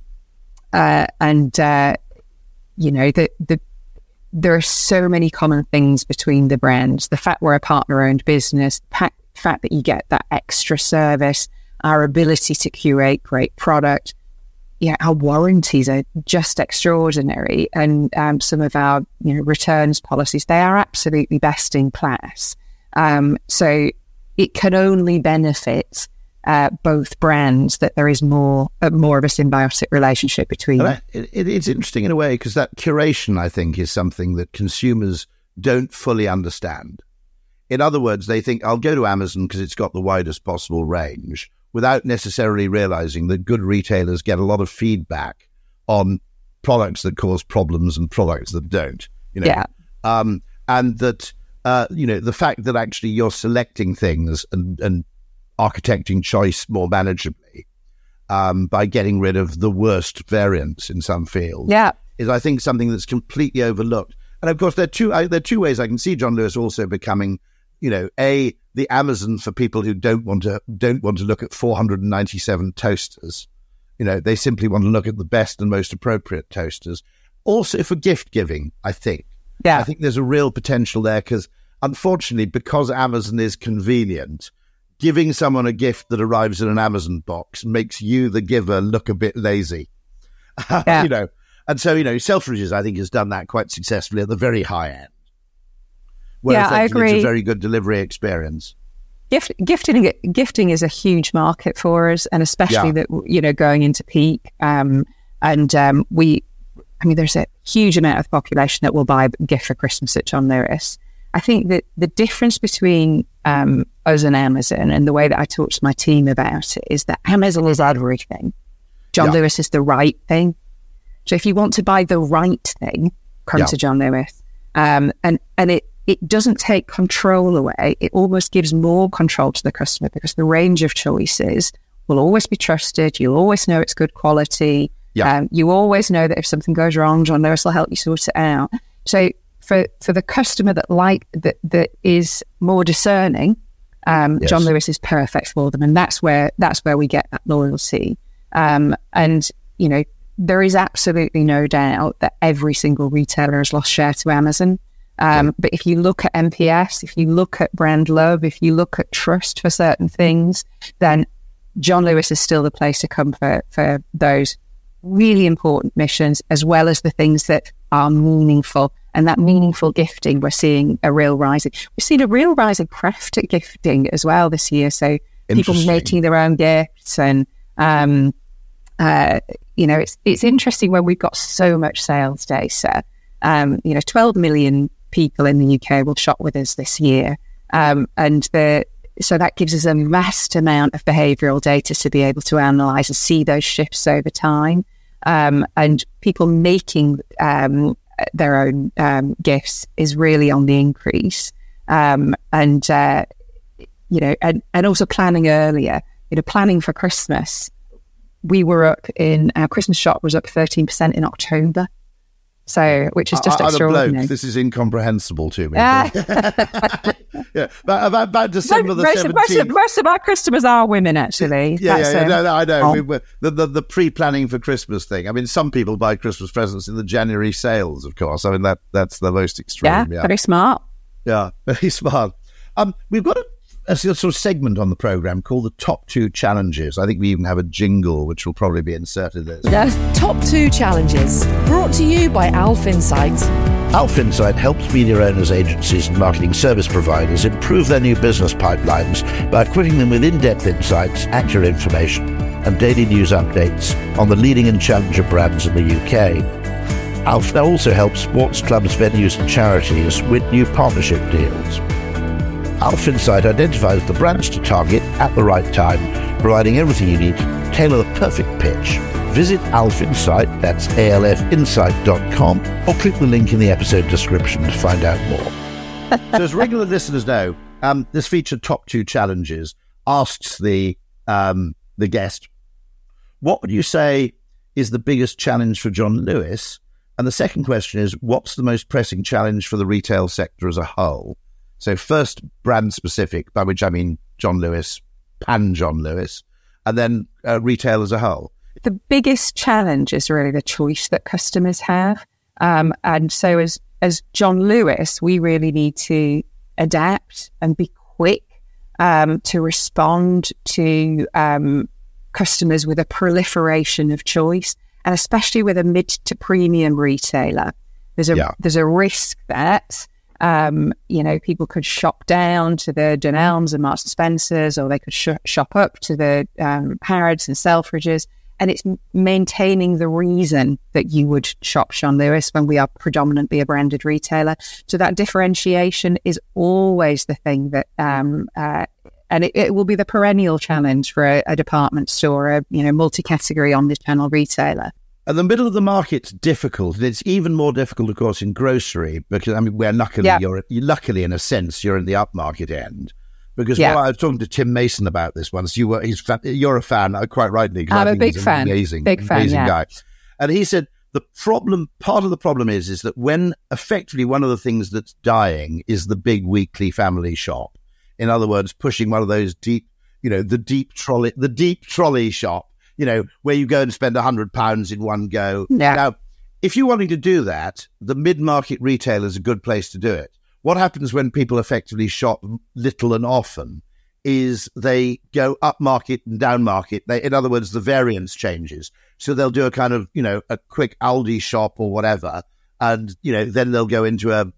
uh, and, uh, you know, the the there are so many common things between the brands. The fact we're a partner-owned business, the fact that you get that extra service, our ability to curate great product. Yeah, our warranties are just extraordinary. And um, some of our you know, returns policies, they are absolutely best in class. Um, so it can only benefit Uh, both brands that there is more uh, more of a symbiotic relationship between them. It, it, it's interesting in a way because that curation, I think, is something that consumers don't fully understand. In other words, they think, I'll go to Amazon because it's got the widest possible range, without necessarily realizing that good retailers get a lot of feedback on products that cause problems and products that don't. You know? Yeah. Um, and that, uh, you know, the fact that actually you're selecting things and, and architecting choice more manageably um, by getting rid of the worst variants in some fields yeah. is, I think, something that's completely overlooked. And of course, there are two uh, there are two ways I can see John Lewis also becoming, you know, a the Amazon for people who don't want to don't want to look at four hundred ninety-seven toasters. You know, they simply want to look at the best and most appropriate toasters. Also for gift giving, I think. Yeah, I think there's a real potential there because, unfortunately, because Amazon is convenient, giving someone a gift that arrives in an Amazon box makes you, the giver, look a bit lazy. Yeah. you know, and so, you know, Selfridges, I think, has done that quite successfully at the very high end. Whereas yeah, I agree. It's a very good delivery experience. Gift, gifting, gifting is a huge market for us, and especially Yeah. that, you know, going into peak. Um, and um, we, I mean, there's a huge amount of the population that will buy a gift for Christmas at John Lewis. I think that the difference between um, us and Amazon, and the way that I talk to my team about it, is that Amazon is everything. John Yeah. Lewis is the right thing. So if you want to buy the right thing, come Yeah. to John Lewis. Um, and and it, it doesn't take control away. It almost gives more control to the customer because the range of choices will always be trusted. You'll always know it's good quality. Yeah. Um, you always know that if something goes wrong, John Lewis will help you sort it out. So for for the customer that like that that is more discerning, um, Yes. John Lewis is perfect for them, and that's where that's where we get that loyalty. Um, and you know, there is absolutely no doubt that every single retailer has lost share to Amazon. Um, but if you look at N P S, if you look at brand love, if you look at trust for certain things, then John Lewis is still the place to come for, for those really important missions, as well as the things that are meaningful. And that meaningful gifting, we're seeing a real rise. In, we've seen a real rise in craft gifting as well this year. So people making their own gifts, and um, uh, you know, it's it's interesting when we've got so much sales data. Um, you know, twelve million people in the U K will shop with us this year, um, and the so that gives us a vast amount of behavioural data to be able to analyse and see those shifts over time. Um, and people making um, their own um, gifts is really on the increase. Um, and, uh, you know, and, and also planning earlier, you know, planning for Christmas. We were up in, our Christmas shop was up thirteen percent in October. So, which is just I, extraordinary. Bloke, this is incomprehensible to me. Ah. yeah, but about, about December the most, seventeenth. Most of, most of our customers are women, actually. Yeah, yeah, yeah a, no, no, I know. Oh. We, we, the, the, the pre-planning for Christmas thing. I mean, some people buy Christmas presents in the January sales, of course. I mean, that that's the most extreme. Yeah, yeah. very smart. Yeah, very smart. Um, we've got a, a sort of segment on the programme called the Top Two Challenges. I think we even have a jingle, which will probably be inserted there. The Top Two Challenges, brought to you by Alf Insight. Alf Insight helps media owners, agencies and marketing service providers improve their new business pipelines by equipping them with in-depth insights, accurate information and daily news updates on the leading and challenger brands in the U K. Alf now also helps sports clubs, venues and charities with new partnership deals. Alf Insight identifies the brands to target at the right time, providing everything you need to tailor the perfect pitch. Visit Alf Insight, that's A L F insight dot com, or click the link in the episode description to find out more. So as regular listeners know, um, this feature, Top Two Challenges, asks the um, the guest, what would you say is the biggest challenge for John Lewis? And the second question is, what's the most pressing challenge for the retail sector as a whole? So first, brand specific, by which I mean John Lewis, pan John Lewis, and then uh, retail as a whole. The biggest challenge is really the choice that customers have. Um, and so as, as John Lewis, we really need to adapt and be quick um, to respond to um, customers with a proliferation of choice, and especially with a mid to premium retailer. There's a, yeah. there's a risk that Um, you know, people could shop down to the Dunelms and Marks and Spencers, or they could sh- shop up to the um, Harrods and Selfridges. And it's maintaining the reason that you would shop John Lewis when we are predominantly a branded retailer. So that differentiation is always the thing that, um, uh, and it, it will be the perennial challenge for a, a department store, a you know multi-category omnichannel retailer. And the middle of the market's difficult, and it's even more difficult, of course, in grocery, because, I mean, where luckily, yeah. you're, luckily, in a sense, you're in the upmarket end. Because yeah. well, I was talking to Tim Mason about this once. You were, he's, you're a fan, quite rightly. I'm I a big he's fan. An amazing, big fan, amazing yeah. guy. And he said the problem, part of the problem is, is that when effectively one of the things that's dying is the big weekly family shop. In other words, pushing one of those deep, you know, the deep trolley, the deep trolley shop. You know, where you go and spend one hundred pounds in one go. Yeah. Now, if you're wanting to do that, the mid-market retailer is a good place to do it. What happens when people effectively shop little and often is they go up market and down market. They, in other words, the variance changes. So they'll do a kind of, you know, a quick Aldi shop or whatever. And, you know, then they'll go into a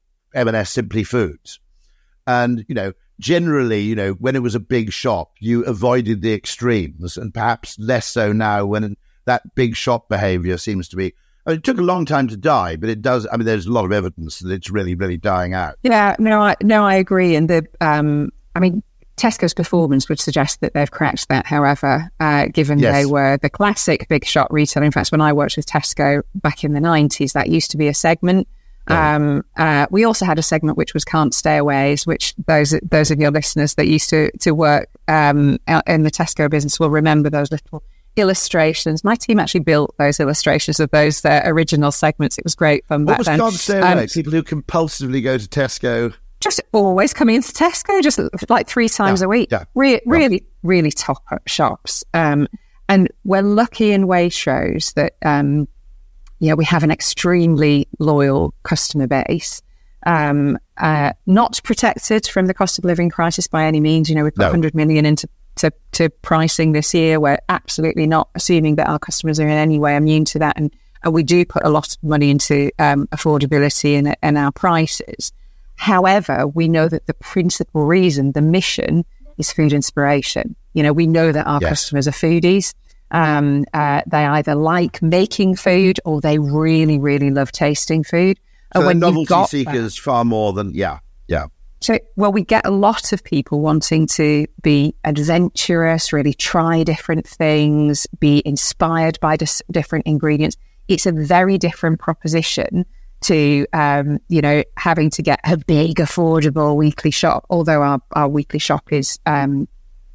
M and S Simply Foods. And, you know, generally, you know, when it was a big shop, you avoided the extremes, and perhaps less so now when that big shop behaviour seems to be. I mean, it took a long time to die, but it does. I mean, there's a lot of evidence that it's really, really dying out. Yeah, no, I, no, I agree. And the, um, I mean, Tesco's performance would suggest that they've cracked that. However, uh, given yes. they were the classic big shop retailer. In fact, when I worked with Tesco back in the nineties, that used to be a segment. Um, uh, we also had a segment which was Can't Stay Aways, which those those of your listeners that used to to work um, out in the Tesco business will remember those little illustrations. My team actually built those illustrations of those uh, original segments. It was great fun what back was then. Can't Stay Away? Um, People who compulsively go to Tesco. Just always coming into Tesco, just like three times yeah, a week. Yeah, Re- really, yeah. really top up shops. Um, and we're lucky in Waitrose that um, yeah, we have an extremely loyal customer base, um, uh, not protected from the cost of living crisis by any means. You know, we put no. one hundred million into to, to pricing this year. We're absolutely not assuming that our customers are in any way immune to that. And, and we do put a lot of money into um, affordability in, in our prices. However, we know that the principal reason, the mission, is food inspiration. You know, we know that our yes. customers are foodies. Um, uh, they either like making food or they really, really love tasting food. So and when novelty got seekers that, far more than, yeah, yeah. So, well, we get a lot of people wanting to be adventurous, really try different things, be inspired by dis- different ingredients. It's a very different proposition to, um, you know, having to get a big, affordable weekly shop, although our, our weekly shop is um,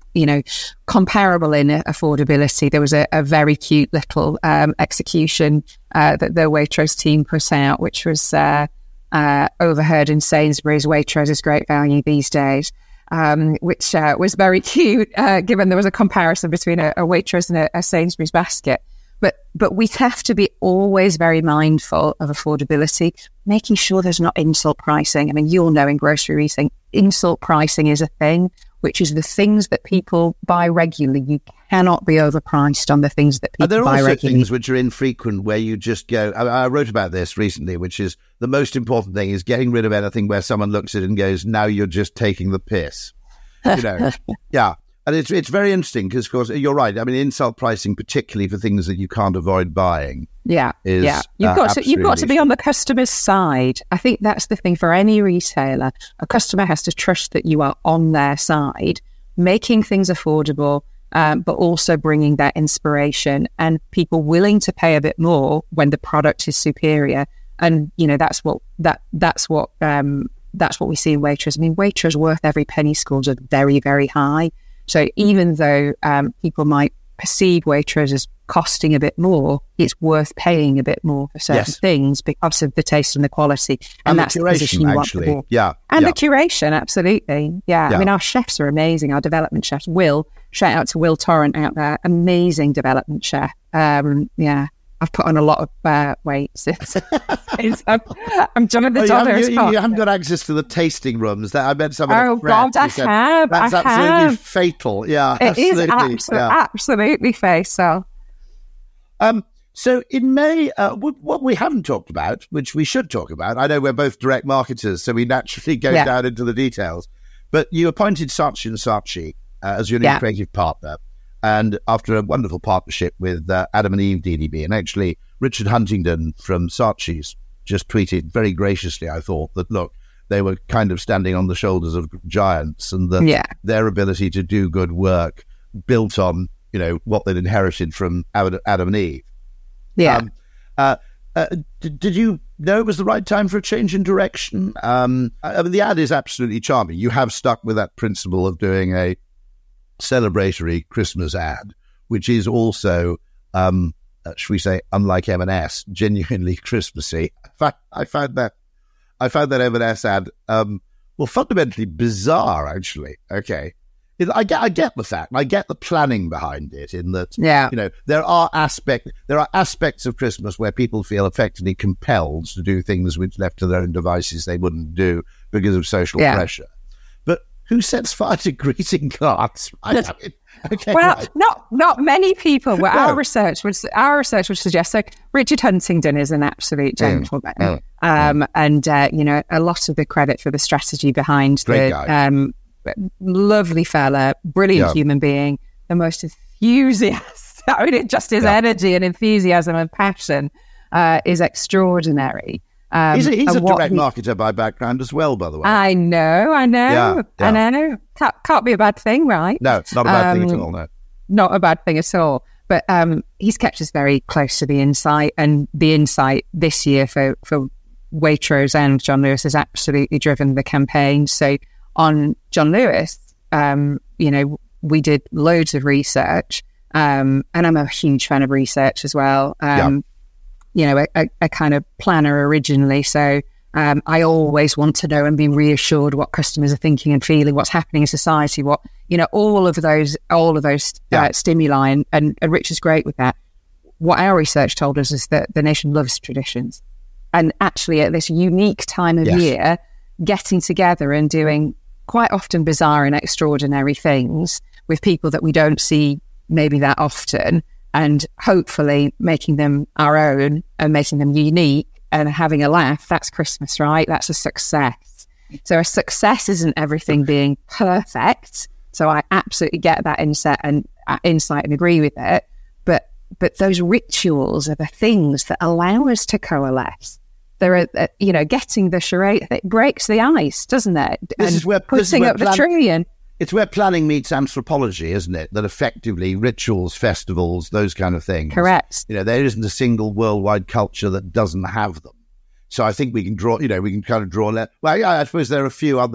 you know, comparable in affordability. There was a, a very cute little um, execution uh, that the Waitrose team put out, which was uh, uh, overheard in Sainsbury's. Waitrose is great value these days. Um, which uh, was very cute, uh, given there was a comparison between a, a Waitrose and a, a Sainsbury's basket. But but we have to be always very mindful of affordability, making sure there's not insult pricing. I mean, you'll know in grocery retailing, insult pricing is a thing, which is the things that people buy regularly. You cannot be overpriced on the things that people buy regularly. Are there also things which are infrequent where you just go, I, I wrote about this recently, which is the most important thing is getting rid of anything where someone looks at it and goes, now you're just taking the piss. You know, yeah. And it's it's very interesting because, of course, you're right. I mean, insult pricing, particularly for things that you can't avoid buying. Yeah, is, yeah. You've uh, got to you've got to be on the customer's side. I think that's the thing for any retailer. A customer has to trust that you are on their side, making things affordable, um, but also bringing that inspiration and people willing to pay a bit more when the product is superior. And you know, that's what that that's what um, that's what we see in Waitrose. I mean, Waitrose worth every penny scores are very very high. So even though um, people might perceive Waitrose as costing a bit more, it's worth paying a bit more for certain yes. things because of the taste and the quality. and And, that's the the position you actually. want the yeah. And yeah. the curation, absolutely. Yeah. yeah. I mean, our chefs are amazing. Our development chefs, Will, shout out to Will Torrent out there, amazing development chef. Um, yeah. I've put on a lot of uh, weight since, since I'm, I'm John the oh, Dollar. You, you, you haven't got access to the tasting rooms. That I met someone. Oh God, I said, have. That's I absolutely have. fatal. Yeah, it absolutely. is abso- yeah. absolutely fatal. Um. So in May, uh, w- what we haven't talked about, which we should talk about, I know we're both direct marketers, so we naturally go yeah. down into the details. But you appointed Saatchi and Saatchi uh, as your new yeah. creative partner. And after a wonderful partnership with uh, Adam and Eve D D B, and actually Richard Huntingdon from Saatchi's just tweeted very graciously, I thought, that, look, they were kind of standing on the shoulders of giants and that yeah. their ability to do good work built on, you know, what they'd inherited from Adam and Eve. Yeah. Um, uh, uh, did, did you know it was the right time for a change in direction? Um, I mean, the ad is absolutely charming. You have stuck with that principle of doing a celebratory Christmas ad, which is also, um, uh, should we say, unlike M and S, genuinely Christmassy. I found, I found that I found that M and S ad, um, well, fundamentally bizarre, actually. Okay, it, I get, I get the fact, I get the planning behind it. In that, yeah. you know, there are aspect, there are aspects of Christmas where people feel effectively compelled to do things which, left to their own devices, they wouldn't do because of social yeah. pressure. But who sets fire to greeting cards? I mean, okay, well, right. not not many people. Well, No. our research would our research would suggest. So Richard Huntingdon is an absolute gentleman, Mm. um, and uh, you know, a lot of the credit for the strategy behind Great the guy. um, lovely fella, brilliant Yeah. human being, the most enthusiastic. I mean, just his Yeah. energy and enthusiasm and passion uh, is extraordinary. Um, He's a, he's and a what direct he- marketer by background as well, by the way. I know, I know, Yeah, I yeah. know. Can't, can't be a bad thing, right? no, it's not a bad thing at Um, all, no. Not a bad thing at all. But um, he's kept us very close to the insight, and the insight this year for, for Waitrose and John Lewis has absolutely driven the campaign. So on John Lewis, um, you know, we did loads of research, um, and I'm a huge fan of research as well. Um, You know, a, a, a kind of planner originally, so um, I always want to know and be reassured what customers are thinking and feeling, what's happening in society, what you know, all of those, all of those Yeah. uh, stimuli, and, and, and Rich is great with that. What our research told us is that the nation loves traditions, and actually at this unique time of Yes. year, getting together and doing quite often bizarre and extraordinary things with people that we don't see maybe that often, and hopefully making them our own and making them unique and having a laugh. That's Christmas, right? That's a success. So a success isn't everything being perfect. So I absolutely get that insight and uh, insight and agree with it. But but those rituals are the things that allow us to coalesce. There are, uh, you know, getting the charade, it breaks the ice, doesn't it? This and is where- this putting is where up plan- the tree and It's where planning meets anthropology, isn't it? That effectively rituals, festivals, those kind of things. correct. You know, there isn't a single worldwide culture that doesn't have them. So I think we can draw, you know, we can kind of draw, le- well, yeah, I suppose there are a few out there that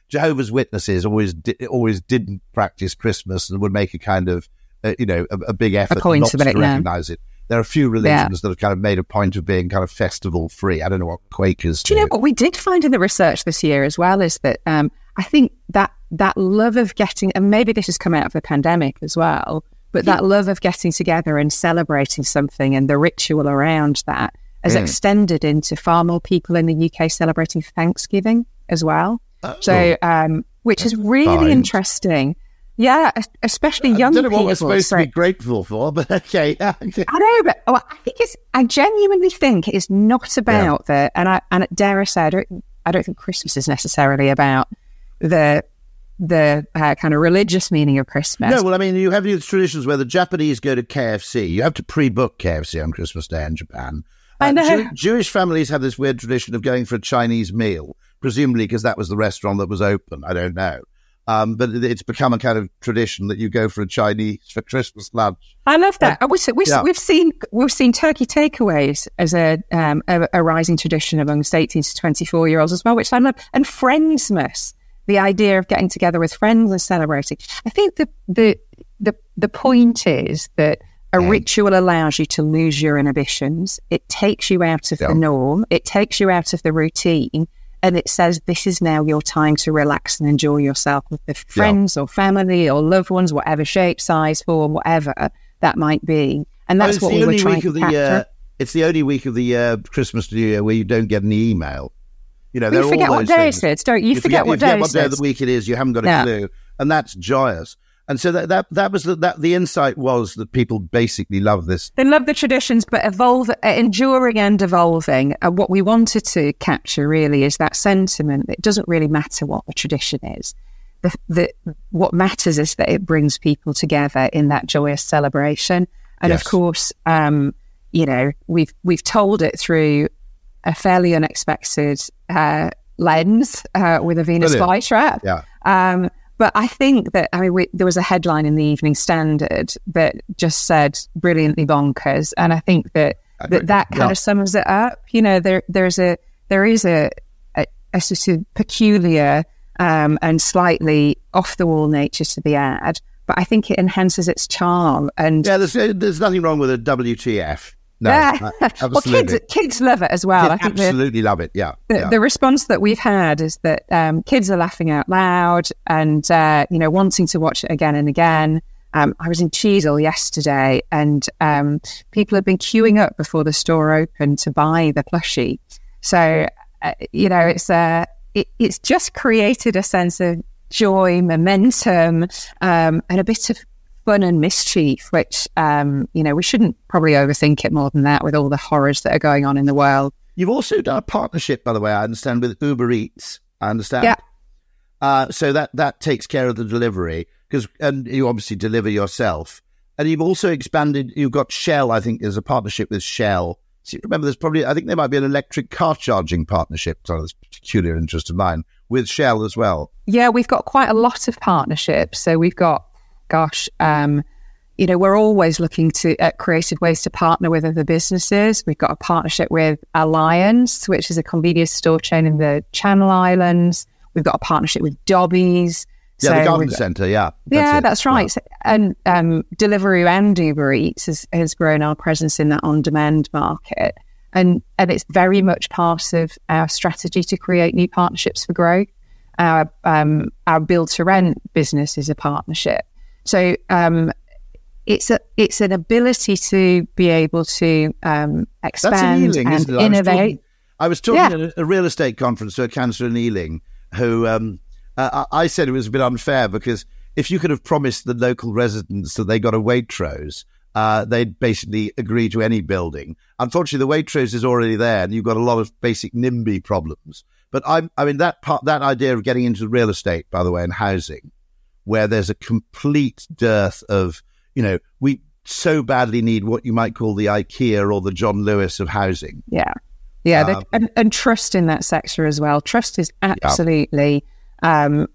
Jehovah's Witnesses always di- always didn't practice Christmas and would make a kind of, uh, you know, a, a big effort a point not of to it, recognise yeah. it. There are a few religions yeah. that have kind of made a point of being kind of festival free. I don't know what Quakers do. Do you know what we did find in the research this year as well is that um, I think that that love of getting, and maybe this has come out of the pandemic as well, but that love of getting together and celebrating something and the ritual around that has mm. extended into far more people in the U K celebrating Thanksgiving as well. Oh. So, um, which is really Fine. interesting. Yeah, especially young people. I don't know what we're supposed so, to be grateful for, but okay. I know, but oh, I think it's. I genuinely think it's not about yeah. the. And I and dare I say, I don't. I don't think Christmas is necessarily about the the uh, kind of religious meaning of Christmas. No, well, I mean, you have these traditions where the Japanese go to K F C. You have to pre-book K F C on Christmas Day in Japan. Uh, I know. Jew- Jewish families have this weird tradition of going for a Chinese meal, presumably because that was the restaurant that was open. I don't know. Um, but it's become a kind of tradition that you go for a Chinese for Christmas lunch. I love that. Uh, we, we, yeah. We've seen we've seen turkey takeaways as a, um, a a rising tradition amongst eighteen to twenty-four year olds as well, which I love. And Friendsmas, the idea of getting together with friends and celebrating. I think the the the, the point is that a mm. ritual allows you to lose your inhibitions. It takes you out of yeah. the norm. It takes you out of the routine. And it says, this is now your time to relax and enjoy yourself with the friends yeah. or family or loved ones, whatever shape, size, form, whatever that might be. And that's well, what we were trying to the, capture. Uh, it's the only week of the year, Christmas to New Year, where you don't get an email. You know, well, you forget all what those day things. it is, don't you? You, you forget, forget what you day forget what day it of is. the week it is. You haven't got a yeah. clue. And that's joyous. And so that that, that was the, that the insight was that people basically love this. They love the traditions, but evolve, uh, enduring and evolving. And what we wanted to capture really is that sentiment. It doesn't really matter what the tradition is. The, the what matters is that it brings people together in that joyous celebration. And yes. of course, um, you know, we've we've told it through a fairly unexpected uh, lens uh, with a Venus Brilliant. flytrap. Yeah. Um, But I think that, I mean, we, there was a headline in the Evening Standard that just said brilliantly bonkers. And I think that that, that kind yeah. of sums it up. You know, there there's a, there is a, a, a sort of peculiar um, and slightly off the wall nature to the ad, but I think it enhances its charm. And yeah, there's, there's nothing wrong with a W T F. No, yeah. absolutely. Well, kids, kids love it as well. Kids I think absolutely the, love it, yeah. The, yeah. the response that we've had is that um, kids are laughing out loud and, uh, you know, wanting to watch it again and again. Um, I was in Cheadle yesterday and um, people have been queuing up before the store opened to buy the plushie. So, uh, you know, it's uh, it, it's just created a sense of joy, momentum, um, and a bit of fun and mischief, which, um, you know, we shouldn't probably overthink it more than that with all the horrors that are going on in the world. You've also done a partnership, by the way, I understand, with Uber Eats, I understand. Yeah. Uh, so that, that takes care of the delivery, because and you obviously deliver yourself. And you've also expanded, you've got Shell, I think there's a partnership with Shell. So remember, there's probably, I think there might be an electric car charging partnership, so that's a peculiar interest of mine, with Shell as well. Yeah, we've got quite a lot of partnerships. So we've got Gosh, um, you know, we're always looking to at creative ways to partner with other businesses. We've got a partnership with Alliance, which is a convenience store chain in the Channel Islands. We've got a partnership with Dobbies. Yeah, so the garden centre, yeah. That's yeah, it. that's right. Yeah. And um, Deliveroo and Uber Eats has, has grown our presence in that on-demand market. And, and it's very much part of our strategy to create new partnerships for growth. Our, um, our build-to-rent business is a partnership. So um, it's a it's an ability to be able to um, expand Ealing, and isn't it? innovate. I was talking, I was talking yeah. at a, a real estate conference to a councillor in Ealing who um, uh, I said it was a bit unfair because if you could have promised the local residents that they got a Waitrose, uh, they'd basically agree to any building. Unfortunately, the Waitrose is already there and you've got a lot of basic NIMBY problems. But I, I mean, that part, that idea of getting into real estate, by the way, and housing, where there's a complete dearth of, you know, we so badly need what you might call the IKEA or the John Lewis of housing. Yeah. Yeah. Um, and, and trust in that sector as well. Trust is absolutely yeah. um,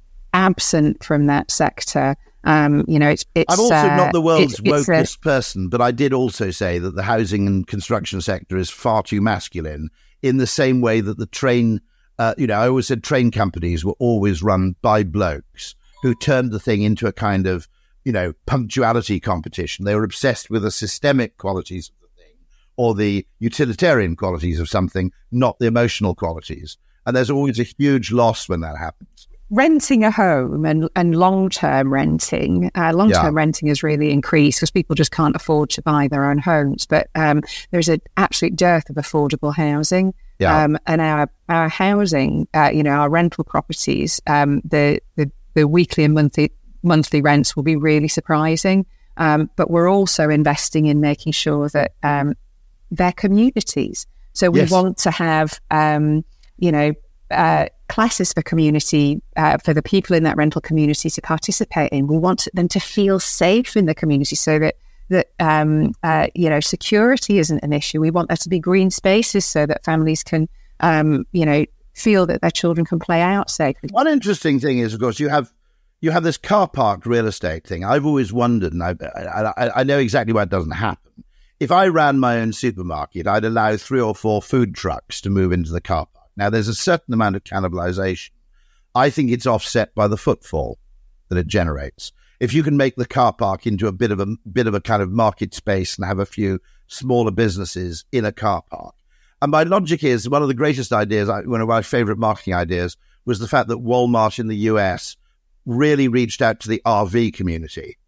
absent from that sector. Um, you know, it's, it's I'm also uh, not the world's it's, it's wokest a, person, but I did also say that the housing and construction sector is far too masculine in the same way that the train uh, you know, I always said train companies were always run by blokes who turned the thing into a kind of, you know, punctuality competition. They were obsessed with the systemic qualities of the thing or the utilitarian qualities of something, not the emotional qualities. And there's always a huge loss when that happens. Renting a home and, and long-term renting, uh, long-term yeah. renting has really increased because people just can't afford to buy their own homes. But um, there's an absolute dearth of affordable housing. Yeah. Um, and our our housing, uh, you know, our rental properties, um, the, the the weekly and monthly monthly rents will be really surprising. Um, but we're also investing in making sure that um, they're communities. So we yes. want to have, um, you know, uh, classes for community, uh, for the people in that rental community to participate in. We want them to feel safe in the community so that, that um, uh, you know, security isn't an issue. We want there to be green spaces so that families can, um, you know, feel that their children can play out safely. One interesting thing is, of course, you have you have this car park real estate thing. I've always wondered, and I, I, I know exactly why it doesn't happen. If I ran my own supermarket, I'd allow three or four food trucks to move into the car park. Now, there's a certain amount of cannibalization. I think it's offset by the footfall that it generates. If you can make the car park into a bit of a bit of a kind of market space and have a few smaller businesses in a car park. And my logic is, one of the greatest ideas, one of my favorite marketing ideas, was the fact that Walmart in the U S really reached out to the R V community.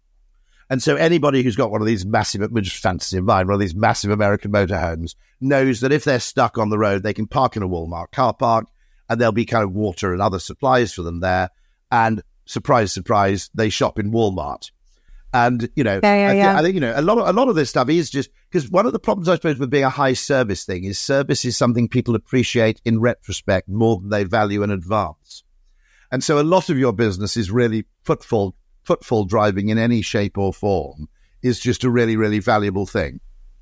And so anybody who's got one of these massive, which fantasy of mine, one of these massive American motorhomes, knows that if they're stuck on the road, they can park in a Walmart car park and there'll be kind of water and other supplies for them there. And surprise, surprise, they shop in Walmart. And, you know, yeah, yeah, I, th- yeah. I think, you know, a lot of, a lot of this stuff is just because one of the problems, I suppose, with being a high service thing is service is something people appreciate in retrospect more than they value in advance. And so a lot of your business is really footfall footfall driving in any shape or form is just a really, really valuable thing.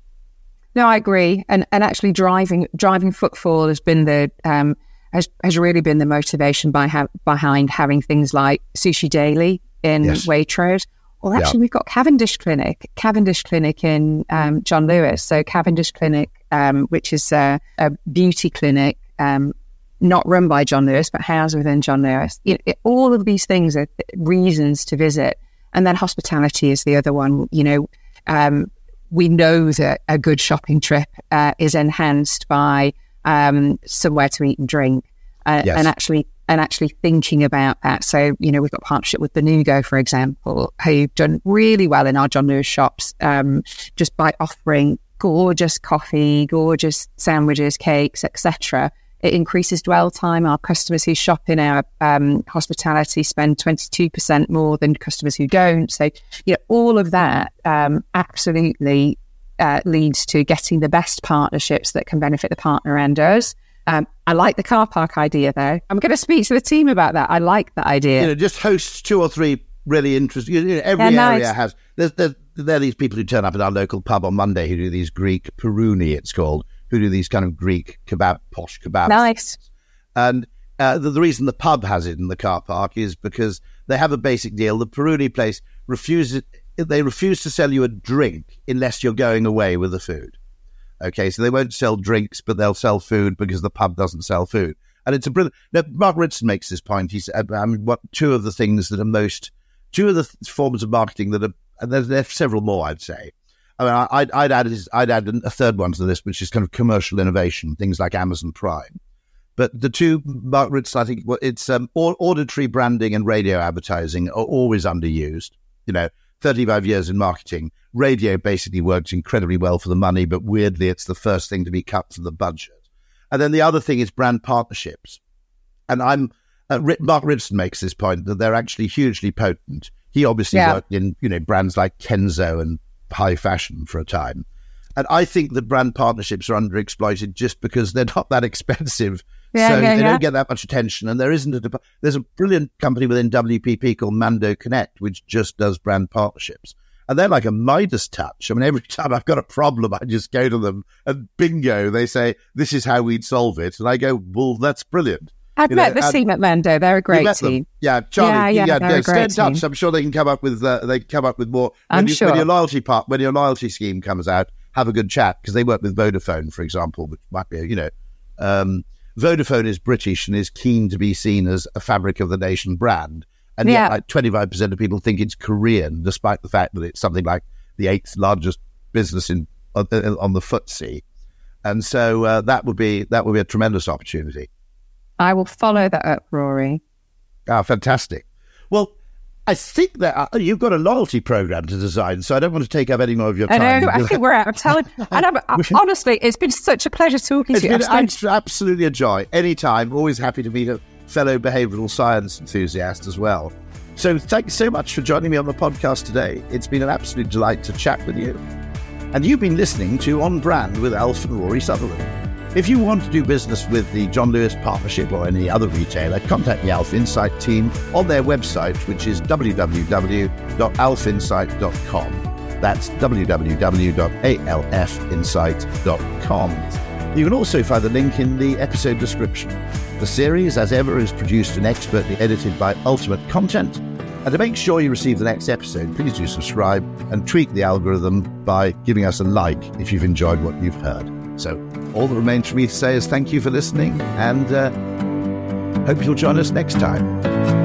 No, I agree. And and actually driving driving footfall has been the um has, has really been the motivation by ha- behind having things like Sushi Daily in yes. Waitrose. Or actually, yeah. we've got Cavendish Clinic, Cavendish Clinic in um, John Lewis. So Cavendish Clinic, um, which is a, a beauty clinic, um, not run by John Lewis, but housed within John Lewis. You know, it, all of these things are reasons to visit. And then hospitality is the other one. You know, um, we know that a good shopping trip uh, is enhanced by um, somewhere to eat and drink, uh, yes. and actually and actually thinking about that. So, you know, we've got a partnership with Benugo, for example, who've done really well in our John Lewis shops, um, just by offering gorgeous coffee, gorgeous sandwiches, cakes, et cetera. It increases dwell time. Our customers who shop in our um, hospitality spend twenty-two percent more than customers who don't. So, you know, all of that um, absolutely uh, leads to getting the best partnerships that can benefit the partner and us. Um, I like the car park idea, though. I'm going to speak to the team about that. I like that idea. You know, just host two or three really interesting. You know, every yeah, area nice. has. There's, there's, there are these people who turn up at our local pub on Monday who do these Greek Peruni, it's called, who do these kind of Greek kebab, posh kebabs. Nice. And uh, the, the reason the pub has it in the car park is because they have a basic deal. The Peruni place refuses. They refuse to sell you a drink unless you're going away with the food. Okay, so they won't sell drinks, but they'll sell food because the pub doesn't sell food. And it's a brilliant... Now, Mark Ritson makes this point. He said, I mean, what two of the things that are most... Two of the th- forms of marketing that are... And there's, there's several more, I'd say. I mean, I'd, I'd, add, I'd add a third one to this, which is kind of commercial innovation, things like Amazon Prime. But the two, Mark Ritson, I think, well, it's um, auditory branding and radio advertising are always underused. You know, thirty-five years in marketing, radio basically works incredibly well for the money, but weirdly, it's the first thing to be cut from the budget. And then the other thing is brand partnerships. And I'm uh, Mark Ritson makes this point that they're actually hugely potent. He obviously yeah. worked in, you know, brands like Kenzo and high fashion for a time. And I think that brand partnerships are underexploited just because they're not that expensive. Yeah, so yeah, they yeah. don't get that much attention. And there isn't a, de- there's a brilliant company within W P P called Mando Connect, which just does brand partnerships. And they're like a Midas touch. I mean, every time I've got a problem, I just go to them and bingo, they say, this is how we'd solve it. And I go, well, that's brilliant. I've you met know, the team at Mando. They're a great team. Them. Yeah, Charlie. Yeah, yeah, yeah, they're yeah a stay great in touch. team. I'm sure they can come up with. Uh, they can come up with more. When I'm you, sure. When your loyalty part, when your loyalty scheme comes out, have a good chat because they work with Vodafone, for example, which might be, you know, um, Vodafone is British and is keen to be seen as a fabric of the nation brand. And yet Yeah. like twenty-five percent of people think it's Korean, despite the fact that it's something like the eighth largest business in on the, on the F T S E. And so uh, that would be that would be a tremendous opportunity. I will follow that up, Rory. Ah, fantastic. Well, I think that uh, you've got a loyalty program to design, so I don't want to take up any more of your I time. know, I think we're out of time. And I'm, I, honestly, it's been such a pleasure talking It's to you. been I've spent- abs- absolutely a joy. Anytime, always happy to meet a fellow behavioural science enthusiast as well. So thanks so much for joining me on the podcast today. It's been an absolute delight to chat with you. And you've been listening to On Brand with Alf and Rory Sutherland. If you want to do business with the John Lewis Partnership or any other retailer, contact the Alf Insight team on their website, which is w w w dot alf insight dot com. That's w w w dot alf insight dot com. You can also find the link in the episode description. The series, as ever, is produced and expertly edited by Ultimate Content. And to make sure you receive the next episode, please do subscribe and tweak the algorithm by giving us a like if you've enjoyed what you've heard. So all that remains for me to say is thank you for listening, and uh, hope you'll join us next time.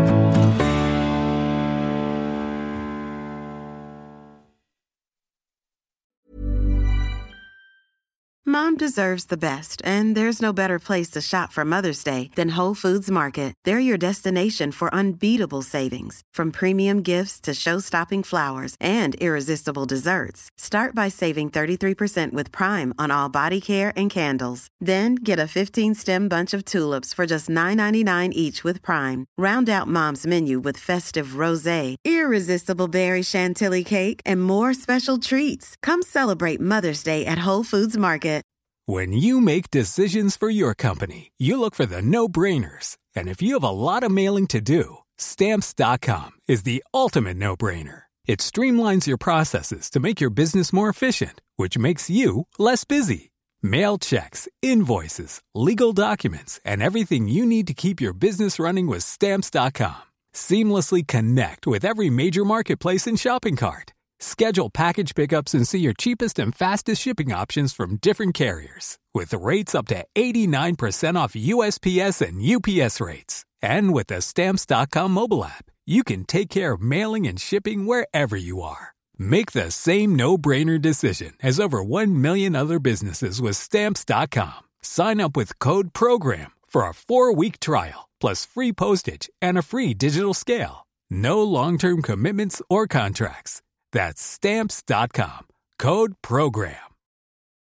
Mom deserves the best, and there's no better place to shop for Mother's Day than Whole Foods Market. They're your destination for unbeatable savings, from premium gifts to show-stopping flowers and irresistible desserts. Start by saving thirty-three percent with Prime on all body care and candles. Then get a fifteen-stem bunch of tulips for just nine ninety-nine each with Prime. Round out Mom's menu with festive rosé, irresistible berry chantilly cake, and more special treats. Come celebrate Mother's Day at Whole Foods Market. When you make decisions for your company, you look for the no-brainers. And if you have a lot of mailing to do, Stamps dot com is the ultimate no-brainer. It streamlines your processes to make your business more efficient, which makes you less busy. Mail checks, invoices, legal documents, and everything you need to keep your business running with Stamps dot com. Seamlessly connect with every major marketplace and shopping cart. Schedule package pickups and see your cheapest and fastest shipping options from different carriers, with rates up to eighty-nine percent off U S P S and U P S rates. And with the Stamps dot com mobile app, you can take care of mailing and shipping wherever you are. Make the same no-brainer decision as over one million other businesses with Stamps dot com. Sign up with code PROGRAM for a four-week trial, plus free postage and a free digital scale. No long-term commitments or contracts. That's Stamps dot com. Code PROGRAM.